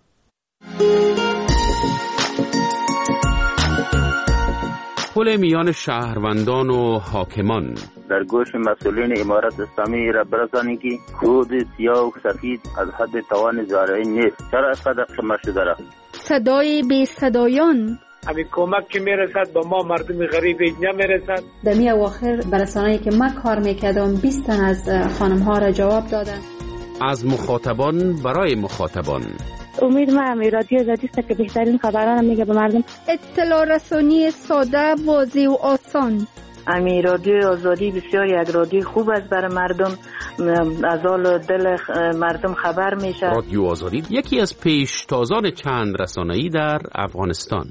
P: پل میان شهروندان و حاکمان
R: در گوش مسئولین امارت اسلامی را برسانی که خود سیاه و سفید از حد توان زارعی نیست. چرا اینقدر خمه شده را؟
O: صدای بی صدایان،
S: همین کمک که میرسد با ما مردم غریب نمیرسد.
T: در می اواخر برسانه‌ای که من کار میکردم بیست تن از خانم ها را جواب دادن.
P: از مخاطبان برای مخاطبان.
U: امید ما هم رادیو آزادی است که بهترین خبران میگه به مردم.
O: اطلاع رسانی ساده، واضح و آسان.
N: امی رادیو آزادی بسیار یک رادیو خوب است برای مردم، از حال دل مردم خبر میشه.
P: رادیو آزادی یکی از پیشتازان چند رسانه‌ای در افغانستان.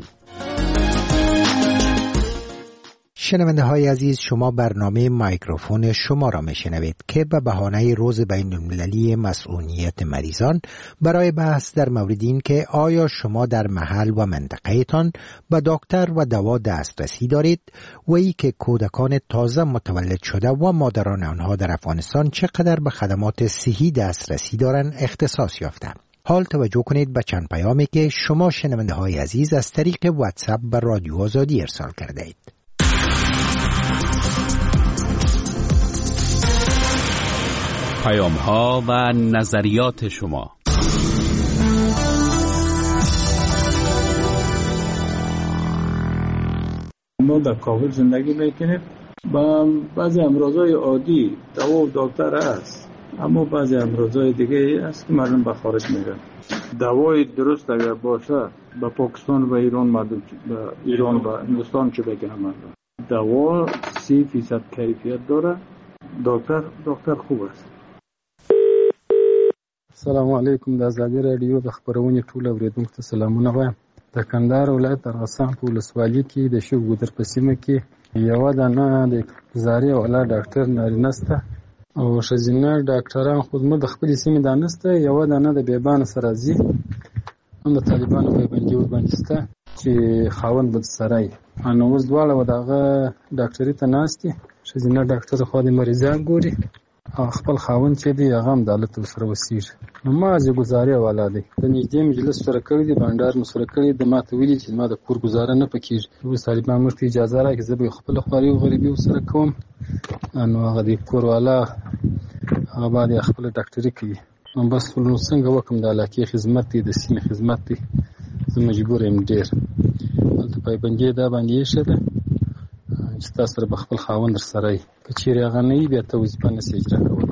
G: شنونده های عزیز، شما برنامه مایکروفون شما را میشنوید که به بهانه روز بین المللی مسئولیت مریضان برای بحث در مورد این که آیا شما در محل و منطقه تان به دکتر و دوا دسترسی دارید و ای که کودکان تازه متولد شده و مادران آنها در افغانستان چقدر به خدمات صحی دسترسی دارند اختصاص یافته. حال توجه کنید به چند پیامی که شما شنونده های عزیز از طریق واتساپ به رادیو آزادی ارسال کرده اید.
P: پیام ها و نظریات شما.
K: ما در کابل زندگی میکنیم، با بعضی امراضای عادی دوا و دکتر هست، اما بعضی امراضای دیگه هست که مردم به خارج میرن. دوای درست اگر باشه به پاکستان و ایران مردم، به ایران و هندوستان چه بگن مردم. دوا سی فیصد کیفیت داره. دکتر دکتر خوب است.
D: السلام علیکم. د ازادي رادیو د خبرونې ټول اوریدونکو ته سلامونه وایم. د کندهار ولایت ارغسان په ولسوالۍ کې د شو ګودر په سیمه کې یو دانه د زاري ولا ډاکټر نارینه سته او ښځینه ډاکټران خود مو د خپل سیمې دانسته یو دانه د بیبان سره زی هم د طالبانو په باندې ور باندې سته چې خاوند بد سرای ان اوس دواړه وداغه ډاکټري ته ناشتي ښځینه ډاکټر خو د مریضان ګوري خپل خاوند چې دی هغه هم دالت سره وسیر نو ما زه گزارې والا دی د نږدې مجلس سره کړی دی بانډار مو سره کړی د ماته ویلي چې ما د کور گزاره نه پکېږي اوس طالبان موږ ته اجازه راکړي زه به خپل خواري او غریبي سره کوم نو هغه د کور والا هغه باندې خپل ډاکټري کوي نو بس نو څنګه وکم د علاقې خدمت دی د سیمې خدمت دی زه مجبور یم ډېر دلته پایبندي دا باندې شه ده چې تاسو سره خپل خاوند سره که چیرې هغه نه وي بیا ته وظیفه نشي اجرا کولی.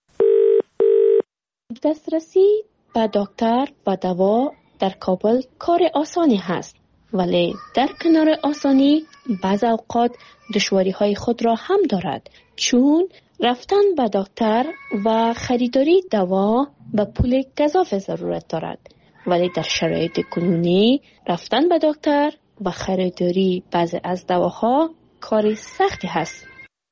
V: دسترسی به دکتر و دوا در کابل کار آسانی هست ولی در کنار آسانی بعض اوقات دشواری های خود را هم دارد چون رفتن به دکتر و خریداری دوا به پول گزاف ضرورت دارد ولی در شرایط کنونی رفتن به دکتر و خریداری بعض از دواها کاری سختی هست.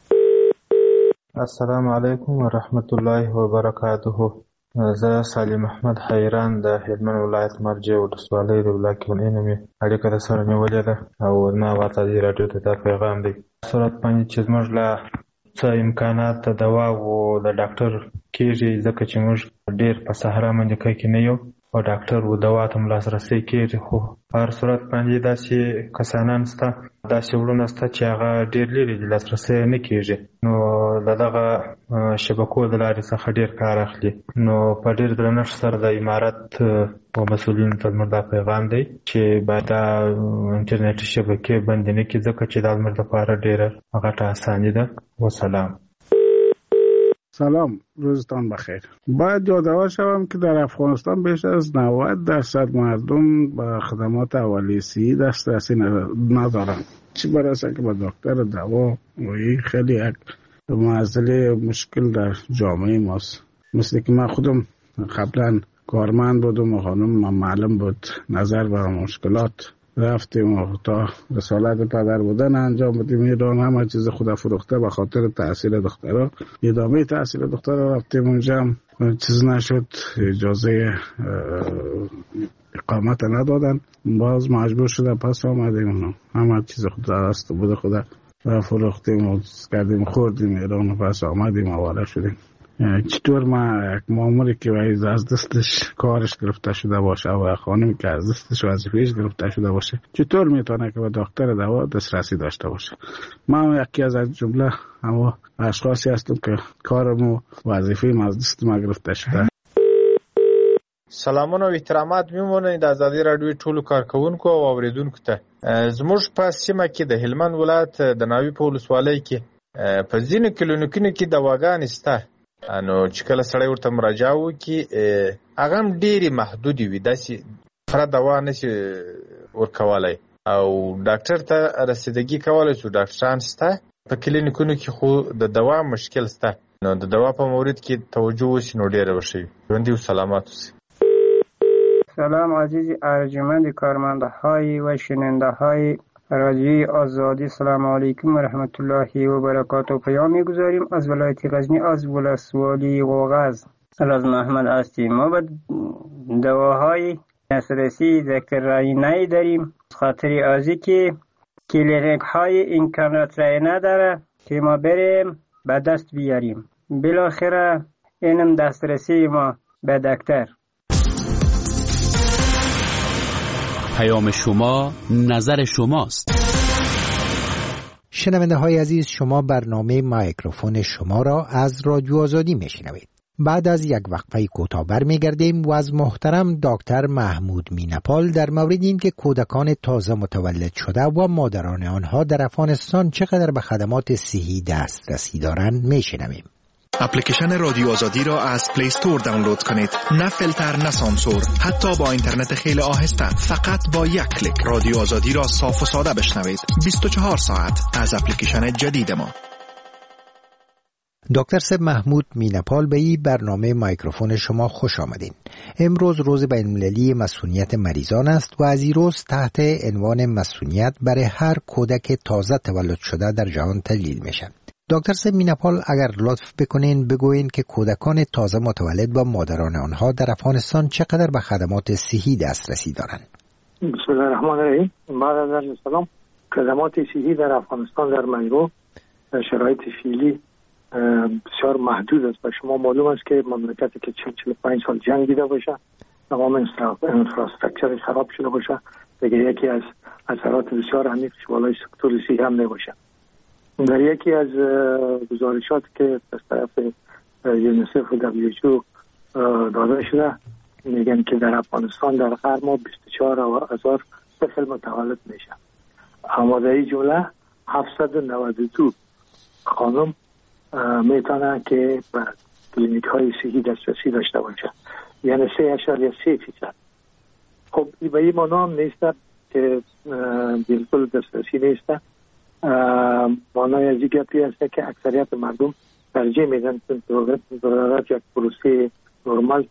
W: السلام علیکم و رحمت الله و برکاته. زه سالم احمد حیران د هلمند ولایت مرجع ولسوالۍ د ولاکونې نومې اړیکه د سره نیولې ده او زما واته دی راډیو ته دا پیغام دی صورت باندې چې موږ لا څه امکانات د دوا او د ډاکټر کېږي ځکه چې موږ ډېر په صحرا باندې کې نه یو او ډاکټر و دوا ته لاسرسی کېږي خو په هر صورت باندې داسې کسانان شته داسې وړونه شته چې هغه ډېر لرې دي لاسرسی نه کېږي نو د دغه شبکو د لارې څخه ډېر کار اخلي نو په ډېر درنښت سره د امارت او مسؤلینو ته زموږ دا پیغام دی چې باید دا انټرنیټي شبکې بندې نه کړي ځکه چې دا زموږ لپاره ډېره غټه اساني ده. وسلام.
X: سلام، روزتان بخیر. باید یادآور شوم که در افغانستان بیش از نود درصد مردم به خدمات اولیه صحی دسترسی ندارند. چی برسه که به دکتر دوا و این خیلی یک مسئله مشکل در جامعه ماست. مثل که من خودم قبلا کارمند بودم و خانم معلم بود نظر به مشکلات رفتیم و تا رسالت پدر بودن انجام بدیم ایران همه چیز خود فروخته به خاطر تحصیل دخترها ادامه تحصیل دخترها رفتیم اونجا چیز نشد اجازه اقامت ندادن باز مجبور شده پس آمدیم همه چیز خود دست بود خود فروختیم و کردیم خوردیم ایران و پس آمدیم آواره شدیم. چطور ما یک ماموری که از دستش کارش گرفته شده باشه و خانمی که از دستش وظیفه‌اش گرفته شده باشه چطور میتونه که به دکتر دوا دسترسی داشته باشه؟ من یکی از جمله اما اشخاصی هستم که کارم و وظیفه‌ام از دست ما گرفته شده.
Y: سلامونه او احترامات میمونه د ازادي رادیو ټولو کارکونکو او اوریدونکو ته. زموږ په سیمه کې د هلمند ولایت د ناوی په ولسوالۍ کې په ځینو کلینیکونو کې دواګانې شته انو چې کله سړی ورته مراجعه وکړي هغه هم ډېرې محدودې وي داسې خره دوا نشي ورکولی او ډاکټر ته رسیدګي کولی شو ډاکټران شته په کلینیکونو کې خو د دوا مشکل شته نو د دوا په مورد کې توجه وشي نو ډېره به ښه وي. ژوندي و سلامات اوسئ.
Z: سلام عزیز ارجمند کارمنده های و شننده های رادیوی آزادی. سلام علیکم و رحمت الله و برکاته. پیام می‌گذاریم از ولایت غزنی از ولسوالی غوغاز. لازم احمد هستیم. ما به دواهای دسترسی ذکرایی نداریم خاطر ازی که کلینیک های امکانات رای نداره که ما بریم به دست بیاریم. بالاخره اینم دسترسی ما به دکتر.
P: پیام شما نظر شماست.
G: شنونده های عزیز، شما برنامه مایکروفون شما را از رادیو آزادی میشنوید. بعد از یک وقفه کوتاه برمیگردیم و از محترم دکتر محمود مینپال در مورد این که کودکان تازه متولد شده و مادران آنها در افغانستان چقدر به خدمات صحی دسترسی دارند میشنویم.
B: اپلیکیشن رادیو آزادی را از پلی استور دانلود کنید. نه فیلتر نه سانسور، حتی با اینترنت خیلی آهسته، فقط با یک کلیک رادیو آزادی را صاف و ساده بشنوید. بیست و چهار ساعت از اپلیکیشن جدید ما.
G: دکتر سب محمود مینپال به این برنامه میکروفون شما خوش آمدین. امروز روز بین‌المللی مسئولیت مریضان است و از این روز تحت عنوان مسئولیت برای هر کودک تازه تولد شده در جهان تحلیل میشه. دکتر سب مینپال اگر لطف بکنین بگوین که کودکان تازه متولد با مادران آنها در افغانستان چقدر به خدمات صحی دسترسی دارند؟
C: بسم الله الرحمن الرحیم. بعد از عرض سلام، خدمات صحی در افغانستان در مجموع در شرایط فعلی بسیار محدود است و شما معلوم است که مملکتی که چهل چهل و پنج سال جنگ دیده باشه، تمام انفراستراکچر خراب شده باشه، دیگه یکی از اثرات بسیار عمیق بالای سکتور صحی هم نباشه. در یکی از گزارشات که از طرف یونیسف و دبلیو اچ او داده شده میگن که در افغانستان در هر ماه بیست و چهار هزار طفل متولد میشه. اما در این جمله هفتصد و نود و دو خانم میتونه که به کلینیک های صحی دسترسی داشته باشه، یعنی سه اشاریه سه فیصد. خب این به این معنا هم نیست که بالکل دسترسی نیست. معنای از این گپی است که اکثریت مردم ترجیح میدن که ضرورت یک پروسه نرمال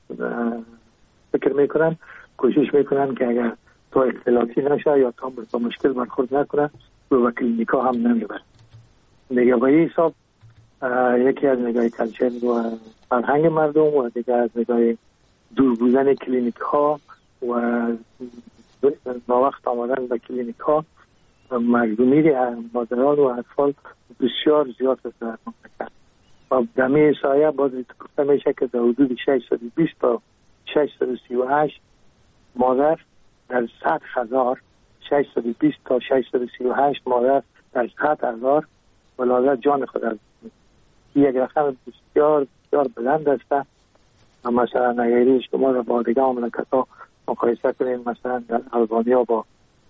C: فکر میکنن، کوشش میکنن که اگر تا اختلاطی نشه یا تا با مشکل برخورد نکنن و کلینیک ها هم نمیبرن. دیگه با این حساب یکی از نگاه کلچر و فرهنگ مردم و دیگه از نگاه دور بودن کلینیک ها و ناوقت آمدن به کلینیک ها، مردمی مادران و اطفال بسیار زیاد است در مملکت و در این سایه باز گفته میشه که در حدود ششصد و بیست تا ششصد و سی و هشت مادر در صد هزار، ششصد و بیست تا ششصد و سی و هشت مادر در صد هزار ولادت جان خود از یک رقم بسیار بسیار بلند است. مثلا اگر شما را با دیگه مملکت ها مقایسه کنید، مثلا در البانیا با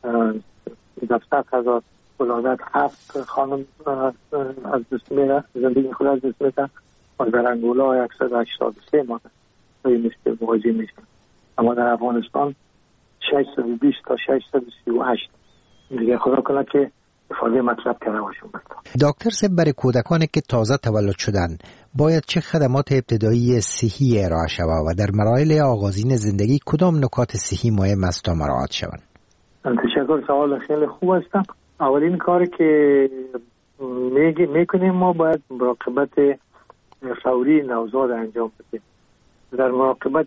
C: صد هزار ولادت هفت خانم از دست میره، زندگی خود از دست میره و در انگولا صد و هشتاد و سه مادر به این مشکل مواجه میشن. اما در افغانستان ششصد و بیست تا ششصد و سی و هشت. دیگه خدا کنه که افاده مطلب کرده باشون.
G: دکتر سب برای کودکانی که تازه تولد شدن باید چه خدمات ابتدایی صحی ارائه شود و در مراحل آغازین زندگی کدام نکات صحی مهم است تا مراعات شوند؟
C: تشکر، سوال خیلی خوب است. اولین کاری که میگی میکنیم ما باید مراقبت فوری نوزاد انجام بدیم. در مراقبت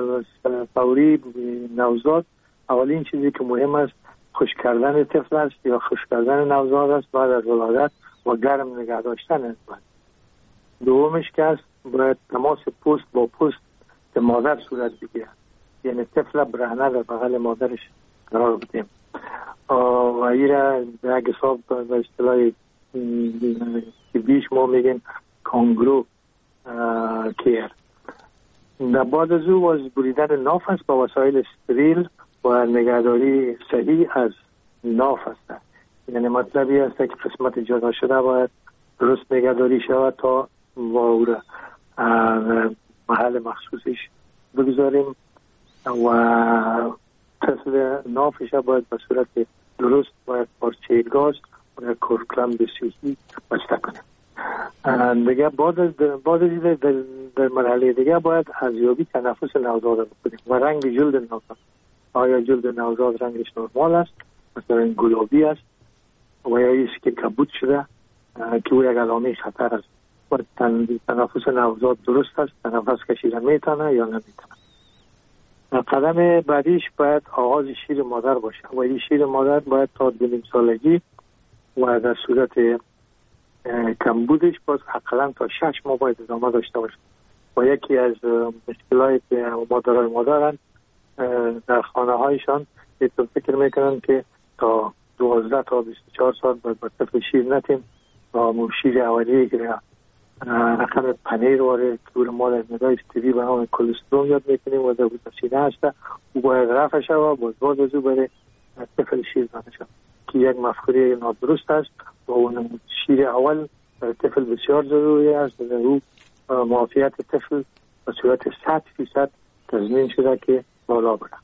C: فوری نوزاد اولین چیزی که مهم است خشک کردن طفل است یا خشک کردن نوزاد است بعد از ولادت و گرم نگه داشتن است. دومش که است باید تماس پوست با پوست که مادر صورت بگیرد، یعنی طفل برهنه در بغل مادرش قرار بدیم و ایره در اگه حساب به اصطلاح که بیش ما میگیم کانگرو کیر. در بعد از او از بریدن ناف است با وسایل استریل و نگهداری صحیح از ناف است. یعنی مطلبی است که قسمت جدا شده باید درست نگهداری شود تا واور محل مخصوصش بگذاریم و طفل نافش باید به صورت درست باید پارچه گاز و کورکلم بسیحی بسته کنیم. دیگه بعد از بعد از در, در مرحله دیگه باید ارزیابی تنفس نوزاد بکنیم و رنگ جلد نوزاد. آیا جلد نوزاد رنگش نرمال است، مثلا گلابی است و یا ایست که کبود شده که او یک علامه خطر است و تنفس نوزاد درست است، تنفس کشیدن میتونه یا نمیتونه. قدم بعدیش باید آغاز شیر مادر باشه و این شیر مادر باید تا دو نیم سالگی و در صورت کمبودش باز حداقل تا شش ماه باید ادامه داشته باشه. و یکی از مشکلات مادرای ما دارن در خانه هایشان ایتون فکر میکنن که تا دوازده تا بیست و چهار سال باید با طفل شیر نتیم و شیر اولیه که رقم پنیر واره که ما در نگاه استیوی به نام کلسترول یاد میکنیم و در سینه هسته او باید رفع شد و باز باز از او برای طفل شیر داده شد که یک مفکوری نادرست است و اون شیر اول برای طفل بسیار ضروری است و در او معافیت طفل به صورت صد فیصد تضمین شده که بالا بره.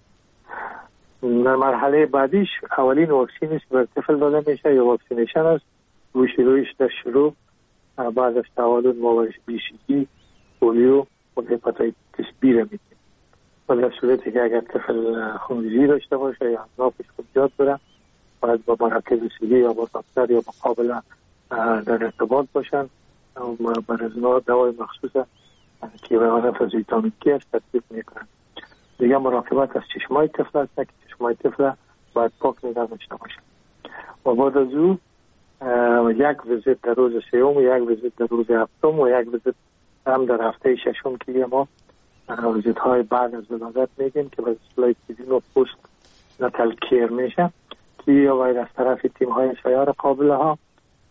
C: در مرحله بعدیش اولین واکسینی است بر طفل داده میشه یا واکسینیشن است. روی شروعش در شروع بعد از تولد ما بی سی جی، پولیو و هپاتیتیس بی را میدیم و در صورتی که اگر طفل خونریزی داشته باشه یا نافش خود زیاد بره باید با مراکز سیدی یا با دکتر یا مقابله در ارتباط باشن و برای اونا دوای مخصوص که به عنوان از ویتامین کی است تطبیق میکنن. دیگه مراقبت از چشمای طفل است که چشمای طفل باید پاک نگه داشته باشه و بعد از او یک ویزیت در روز سوم و یک ویزیت در روز هفتم و یک ویزیت هم در هفته ششم که ما ویزیت های بعد از ولادت میگیم که به اصطلاح تیزین و پست نتال کیر میشه که یا باید از طرف تیم های سیار قابله ها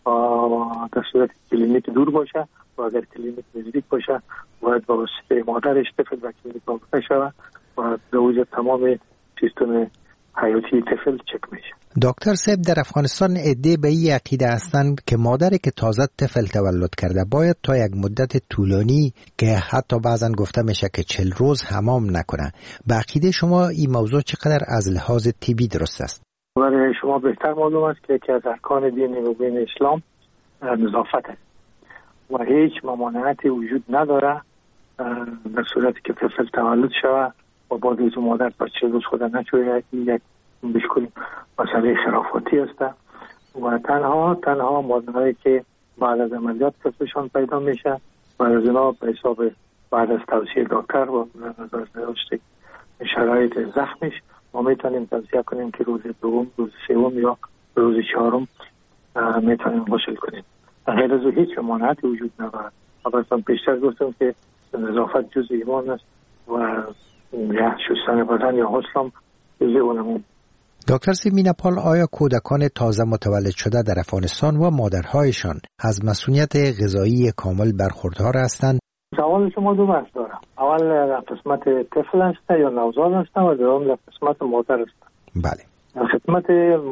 C: در صورت کلینیک دور باشه و اگر کلینیک نزدیک باشه باید با واسطه مادرش طفل و کلینیک آورده شود و دوز تمام سیستم حیاتی طفل چک میشه.
G: دکتر صاحب، در افغانستان عده به این عقیده هستند که مادری که تازه طفل تولد کرده باید تا یک مدت طولانی که حتی بعضا گفته میشه که چل روز حمام نکنه. به عقیده شما این موضوع چقدر از لحاظ طبی درست است؟
C: برای شما بهتر معلوم است که یکی از ارکان دین مبین اسلام نظافت است و هیچ ممانعتی وجود نداره در صورتی که طفل تولد شود و بعد از مادر تا چه روز خود نچوید. یک بشکل مسئله خرافاتی است و تنها تنها مادرهایی که بعد از عملیات طفلشان پیدا میشه بعد از اینا به حساب بعد از توصیه دکتر و نظر داشت شرایط زخمش ما میتونیم توصیه کنیم که روز دوم، روز سوم یا روز چهارم میتونیم غسل کنیم. غیر از هیچ مانعتی وجود ندارد. اصلا پیشتر گفتم که نظافت جزء ایمان است و یا شستن بدن یا غسل جزء اونمون.
G: دکتر سیمینپال، آیا کودکان تازه متولد شده در افغانستان و مادرهایشان از مسئولیت غذایی کامل برخوردار هستند؟
C: سوال شما دو بحث دارم. اول در قسمت طفل است یا نوزاد است و دوم در قسمت مادر است.
G: بله.
C: در قسمت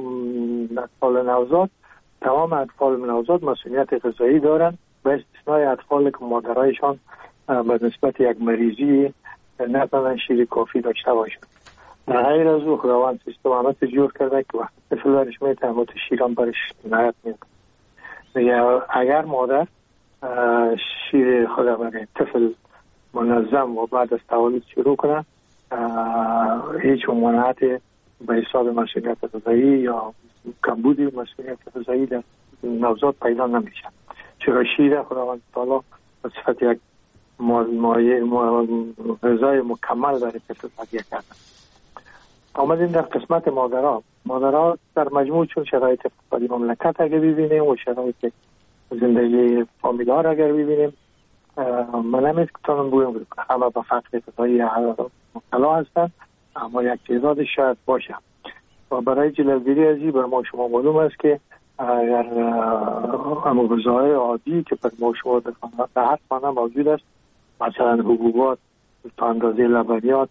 C: اطفال نوزاد تمام اطفال نوزاد مسئولیت غذایی دارند به استثنای اطفالی که مادرایشان به نسبت یک مریضی نتوانند شیر کافی داشته باشند. غیر از او خداوند سیستم همه جور کرده که وقتی طفل برش میتونه همه شیران برش نهایت میکنه. اگر مادر شیر خود برای طفل منظم و بعد از تولد شروع کنه هیچ ممانعت به حساب مسئولیت غذایی یا کمبود مسئولیت غذایی در نوزاد پیدا نمیشه، چرا شیر خداوند تعالی به صفت یک غذای مکمل برای طفل تهیه کرده. آمدیم در قسمت مادرها. مادرها در مجموع چون شرایط اقتصادی مملکت اگر ببینیم و شرایط زندگی فامیل ها را اگر ببینیم من نمید که تانم بویم همه با فقر غذایی مبتلا هستند، اما یک تعداد شاید باشه و برای جلوگیری از این بر ما شما معلوم است که اگر همه غذاهای عادی که بر ما شما در هر خانه موجود است، مثلا حبوبات تا اندازه لبنیات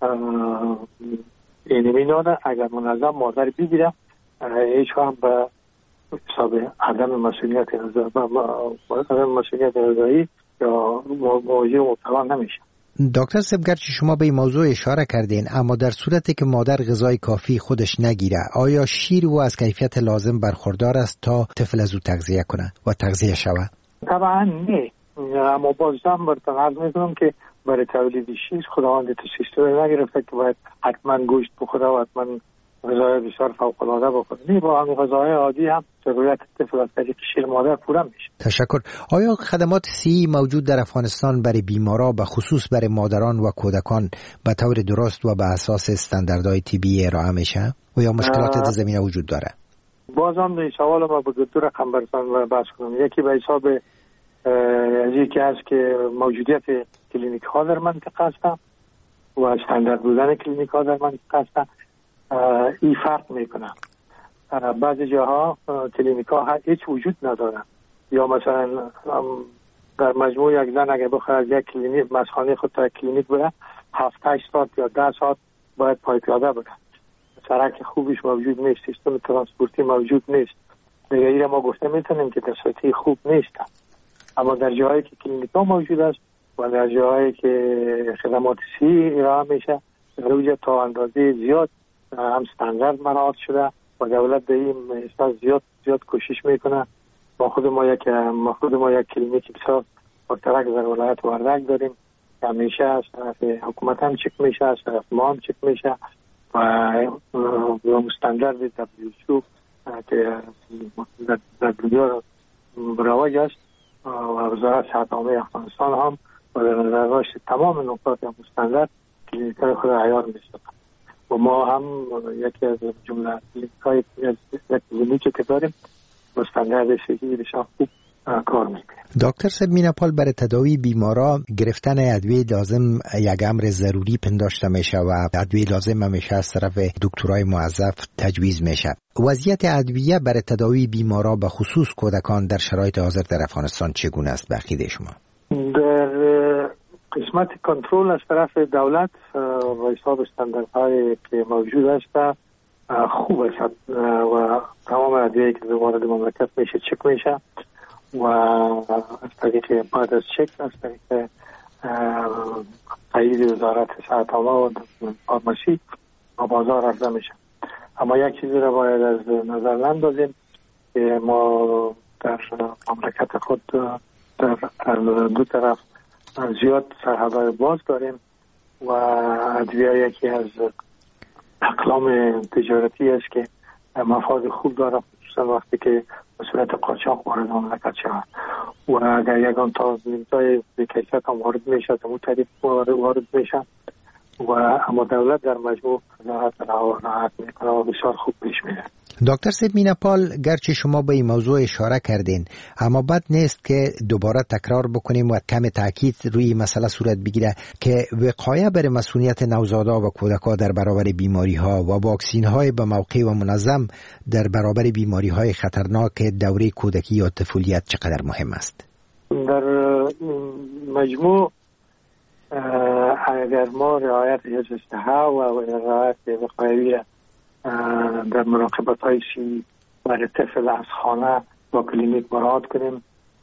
C: اینمی نانه اگر منظم مادر بگیره هیچ هم به حساب عدم مسئولیت عدم مسئولیت غذایی یا مواجه مبتلا نمیشه.
G: دکتر صاحب، گرچه شما به این موضوع اشاره کردین، اما در صورتی که مادر غذای کافی خودش نگیره آیا شیر او از کیفیت لازم برخوردار است تا طفل از او تغذیه کنه و تغذیه شود؟
C: طبعا نه، اما بازم براتون عرض میکنم که برای تولید شیر خداوند تو سیستم نگرفته که باید حتما گوشت بخوره و حتما غذای بسیار فوق العاده بخوره. نه، با همین غذاهای عادی هم ضرورت طفل از طریق شیر مادر پوره میشه.
G: تشکر. آیا خدمات صحی موجود در افغانستان برای بیمارا به خصوص برای مادران و کودکان به طور درست و به اساس استانداردهای طبی ارائه میشه و یا مشکلات در زمینه وجود داره؟
C: بازم این سوال ما به دو رقم برسان بحث کنم. یکی به حساب از یکی هست که موجودیت کلینیک ها در منطقه هستن و استاندارد بودن کلینیک ها در منطقه هستن. این فرق میکنه. بعضی جاها کلینیک ها هیچ وجود ندارن یا مثلا در مجموع یک زن اگر بخواد از یک کلینیک مسخانه خود تا کلینیک بره هفت هشت ساعت یا ده ساعت باید پای پیاده بره. سرک خوبیش موجود نیست، سیستم ترانسپورتی موجود نیست. دیگه ما گفته میتونیم که تصویتی خوب نیست. اما در جاهایی که کلینیک ها موجود است و در جاهایی که خدمات صحی ارائه میشه در اونجا تا اندازه زیاد هم استاندارد مراعات شده و دولت در این اصلا زیاد زیاد کوشش میکنه. ما خود ما یک ما خود ما یک کلینیک بسیار مشترک در ولایت وردک داریم که همیشه از طرف حکومت هم چک میشه، از طرف ما هم چک میشه و استاندارد دبلیو اچ او که در دنیا رواج است و وزارت صحت عامه افغانستان هم و در نظر داشت تمام نقاط مستندر کلینیک‌های خود عیار می‌شود و ما هم یکی از جمله کلینیک‌های یک کلینیکی که داریم مستندر صحی بسیار خوب کار میکنه.
G: دکتر صاحب میناپال، برای تداوی بیمارا گرفتن ادویه لازم یک امر ضروری پنداشته میشه و ادویه لازم همیشه از طرف دکترای موظف تجویز میشه. وضعیت ادویه برای تداوی بیمارا به خصوص کودکان در شرایط حاضر در افغانستان چگونه است به عقیده شما؟ در
C: قسمت کنترل از طرف دولت و حساب استانداردهای که موجود است خوب است و تمام ادویه‌ای که وارد مملکت میشه چک میشه و از طریق بعد از چک از طریق تایید وزارت صحت عامه و فارماسی و بازار عرضه میشه. اما یک چیزی را باید از نظر نندازیم که ما در مملکت خود در, در دو طرف زیاد سرحدهای باز داریم و ادویه یکی از اقلام تجارتی است که مفاد خوب داره، خصوصا وقتی که به صورت قاچاق وارد مملکت شود و اگر یکان تا نیمتای بکیفیت هم وارد میشه همون طریق وارد میشه و اما دولت در مجموع نظارت راحت میکنه و بسیار خوب پیش میره.
G: دکتر صاحب میناپال، گرچه شما به این موضوع اشاره کردین اما بد نیست که دوباره تکرار بکنیم و کم تاکید روی مسئله صورت بگیره که وقایه بر مسئولیت نوزادها و کودکان در برابر بیماری ها و واکسین های به موقع و منظم در برابر بیماری های خطرناک دوره کودکی یا طفولیت چقدر مهم است؟
C: در مجموع اگر ما رعایت اجازه و رعایت وقایوی در مراقبت های سی برای طفل از خانه با کلینیک مراعات کنیم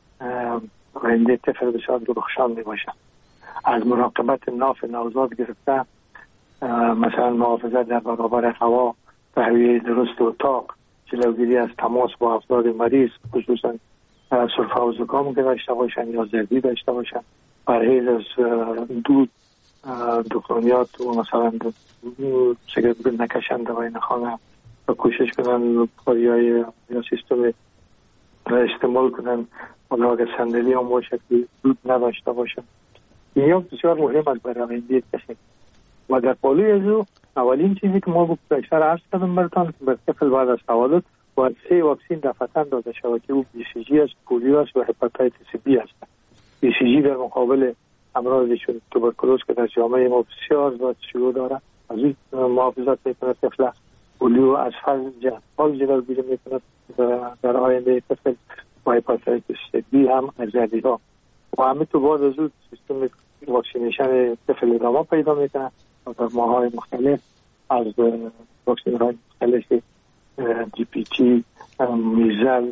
C: آینده طفل بسیار درخشان می باشد. از مراقبت ناف نوزاد گرفته مثلا محافظت در برابر هوا، تهویه درست اتاق، جلوگیری از تماس با افراد مریض خصوصا سرفه و زکام که داشته باشند یا زردی داشته باشند، پرهیز از دود، دخانیات و مثلا سیگارت نکشند و این خانه و کوشش کنن پایه‌های یا سیستم استعمال کنن و اگر صندلی هم باشه که دود نداشته باشن. این یک بسیار مهم است برای آینده طفل و در پالوی از او اولین چیزی که ما بیشتر عرض کردم براتون که بر طفل بعد از تولد باید سه واکسین دفعتاً داده شود که او بی سی جی است، پولیو است و هپاتیتس بی است. بی سی جی در مقابل امراضی چون توبرکلوز که در جامعه ما بسیار زیاد شیوع داره از این محافظت میکنه طفل. پولیو از فلج جلوگیری میکنه در آینده طفل و هپاتیتس بی هم از زردی ها و همین تو بعد از اون سیستم واکسینیشن طفل ادامه پیدا میکنه و در ماهای مختلف از واکسین های مختلف دی پی تی، میزل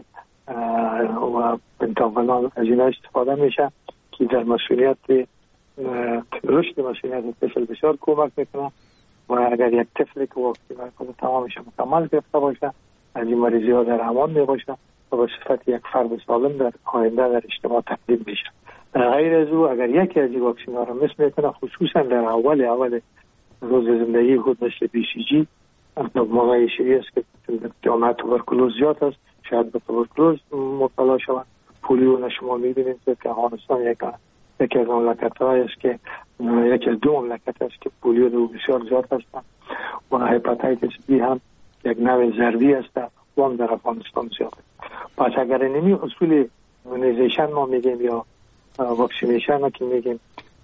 C: و پنتاولان از این استفاده میشه که در مسئولیت رشد مسئولیت طفل بسیار کمک میکنه و اگر یک طفل که واکسین کنه تمامش مکمل گرفته باشه از این مریضی ها در امان میباشه و به صفت یک فرد سالم در آینده در اجتماع تقدیم میشه. غیر از او اگر یکی از این واکسین ها را مس میکنه خصوصا در اول اول روز زندگی خود مثل بی سی جی موقعی شیری است که جامعه توبرکلوز زیاد است شاید به توبرکلوز مبتلا شوند. پولیو شما میبینید که افغانستان یک یکی از مملکت های است که یکی از دو مملکت است که پولیو دو بسیار زیاد هستند و هپاتیتس بی هم یک نوع زردی است و هم در افغانستان زیاد است. پس اگر نمی اصول ایمونیزیشن ما میگیم یا واکسینیشن که میگیم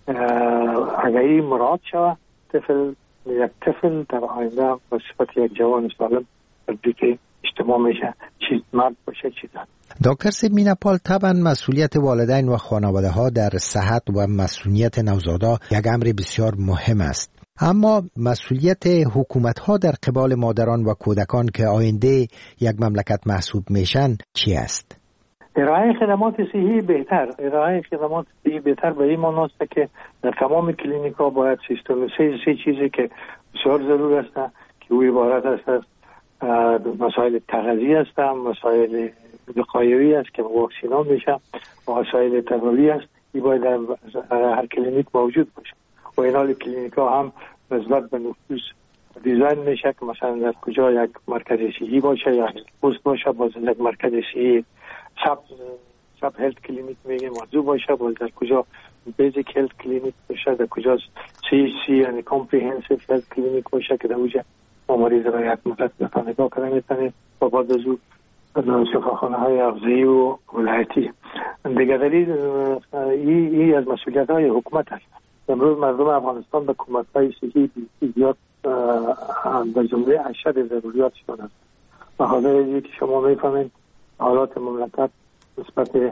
C: اگر این مراعات شود طفل یک طفل در آینده به صفت یک جوان سالم در که اجتماع میشه چیز مرد باشه چیز زن.
G: دکتر صاحب میناپال، طبعا مسئولیت والدین و خانواده ها در صحت و مسئولیت نوزادها یک امر بسیار مهم است، اما مسئولیت حکومت ها در قبال مادران و کودکان که آینده یک مملکت محسوب میشن چی است؟
C: ارائه خدمات صحی بهتر ارائه خدمات صحی بهتر به این معنی است که در تمام کلینیک ها باید سیستم سه سه چیزی که بسیار ضرور است که او عبارت است از مسائل تغذیه است، مسائل وقایوی است که واکسینات میشه و مسائل تداوی است. این باید در هر کلینیک موجود باشه و این حال کلینیک ها هم نسبت به نفوس دیزاین میشه که مثلا در کجا یک مرکز صحی باشه یا پست باشه، باز یک مرکز صحی سب سب هلت کلینیک میگه موضوع باشه، باز در کجا بیزیک هلت کلینیک باشه، در کجا سی سی یعنی کامپریهنسیو هلت کلینیک باشه که در اونجا مریض را یک مدت نگاه نگاه کنه میتونه و بعد از او شفاخانه های افضایی و ولایتی دیگه. دلیل ای از مسئولیت های حکومت است. امروز مردم افغانستان به کمک های صحی زیاد به جمله اشد ضروریاتشان است. به خاطر اینکه که شما میفهمید حالات مملکت نسبت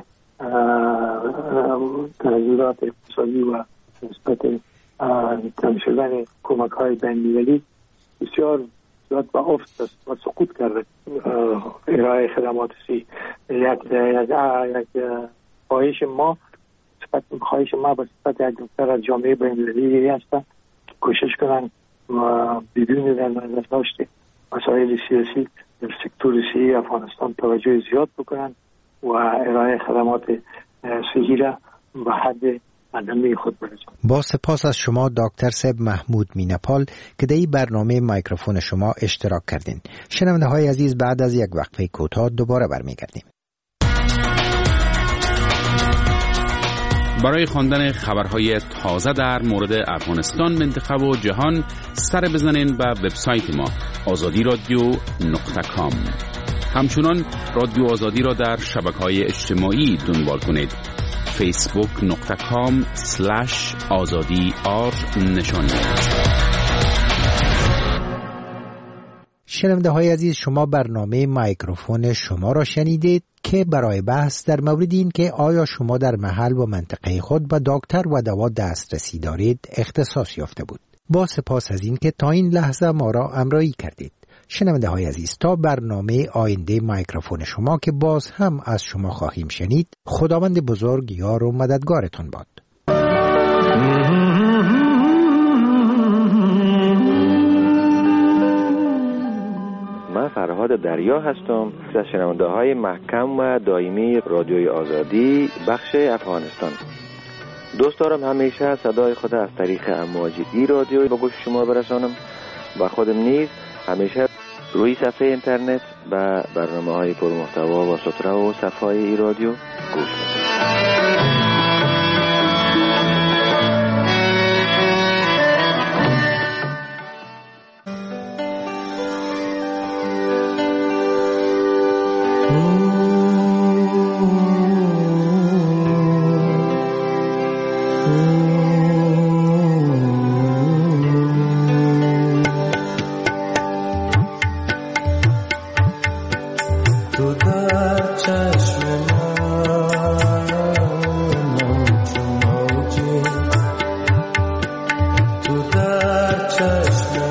C: تغییرات اقتصادی و نسبت کم شدن کمک های بین‌المللی بسیار زیاد به افت است و سقوط کرده ارائه خدمات صحی. یک یک خواهش ما خواهش ما به صفت یک دکتر از جامعه بین‌المللی است که کوشش کنن و بدون در نظر داشت مسائل سیاسی در سکتور صحی افغانستان توجه زیاد بکنن و ارائه خدمات صحی را به حد ادمی خود برسونن.
G: با سپاس از شما دکتر صاحب محمود مینپال که در این برنامه مایکروفون شما اشتراک کردین. شنونده های عزیز، بعد از یک وقفه کوتاه دوباره برمیگردیم.
P: برای خواندن خبرهای تازه در مورد افغانستان، منطقه و جهان سر بزنین به وبسایت ما آزادی رادیو نقطه کام. همچنان رادیو آزادی را در شبکه‌های اجتماعی دنبال کنید. فیسبوک نقطه کام سلش آزادی آر نشان دهید.
G: شنونده های عزیز، شما برنامه مایکروفون شما را شنیدید که برای بحث در مورد این که آیا شما در محل و منطقه خود به دکتر و دوا دسترسی دارید اختصاص یافته بود. با سپاس از این که تا این لحظه ما را همراهی کردید. شنونده های عزیز، تا برنامه آینده مایکروفون شما که باز هم از شما خواهیم شنید، خداوند بزرگ یار و مددگارتون باد.
E: من فرهاد دریا هستم از شنونده های محکم و دائمی رادیوی آزادی بخش افغانستان. دوست دارم همیشه صدای خود از طریق امواج این رادیوی به گوش شما برسانم و خودم نیز همیشه روی صفحه اینترنت به برنامه های پرمحتوا و سطره و صفحه این رادیو گوش میدم.
F: چشم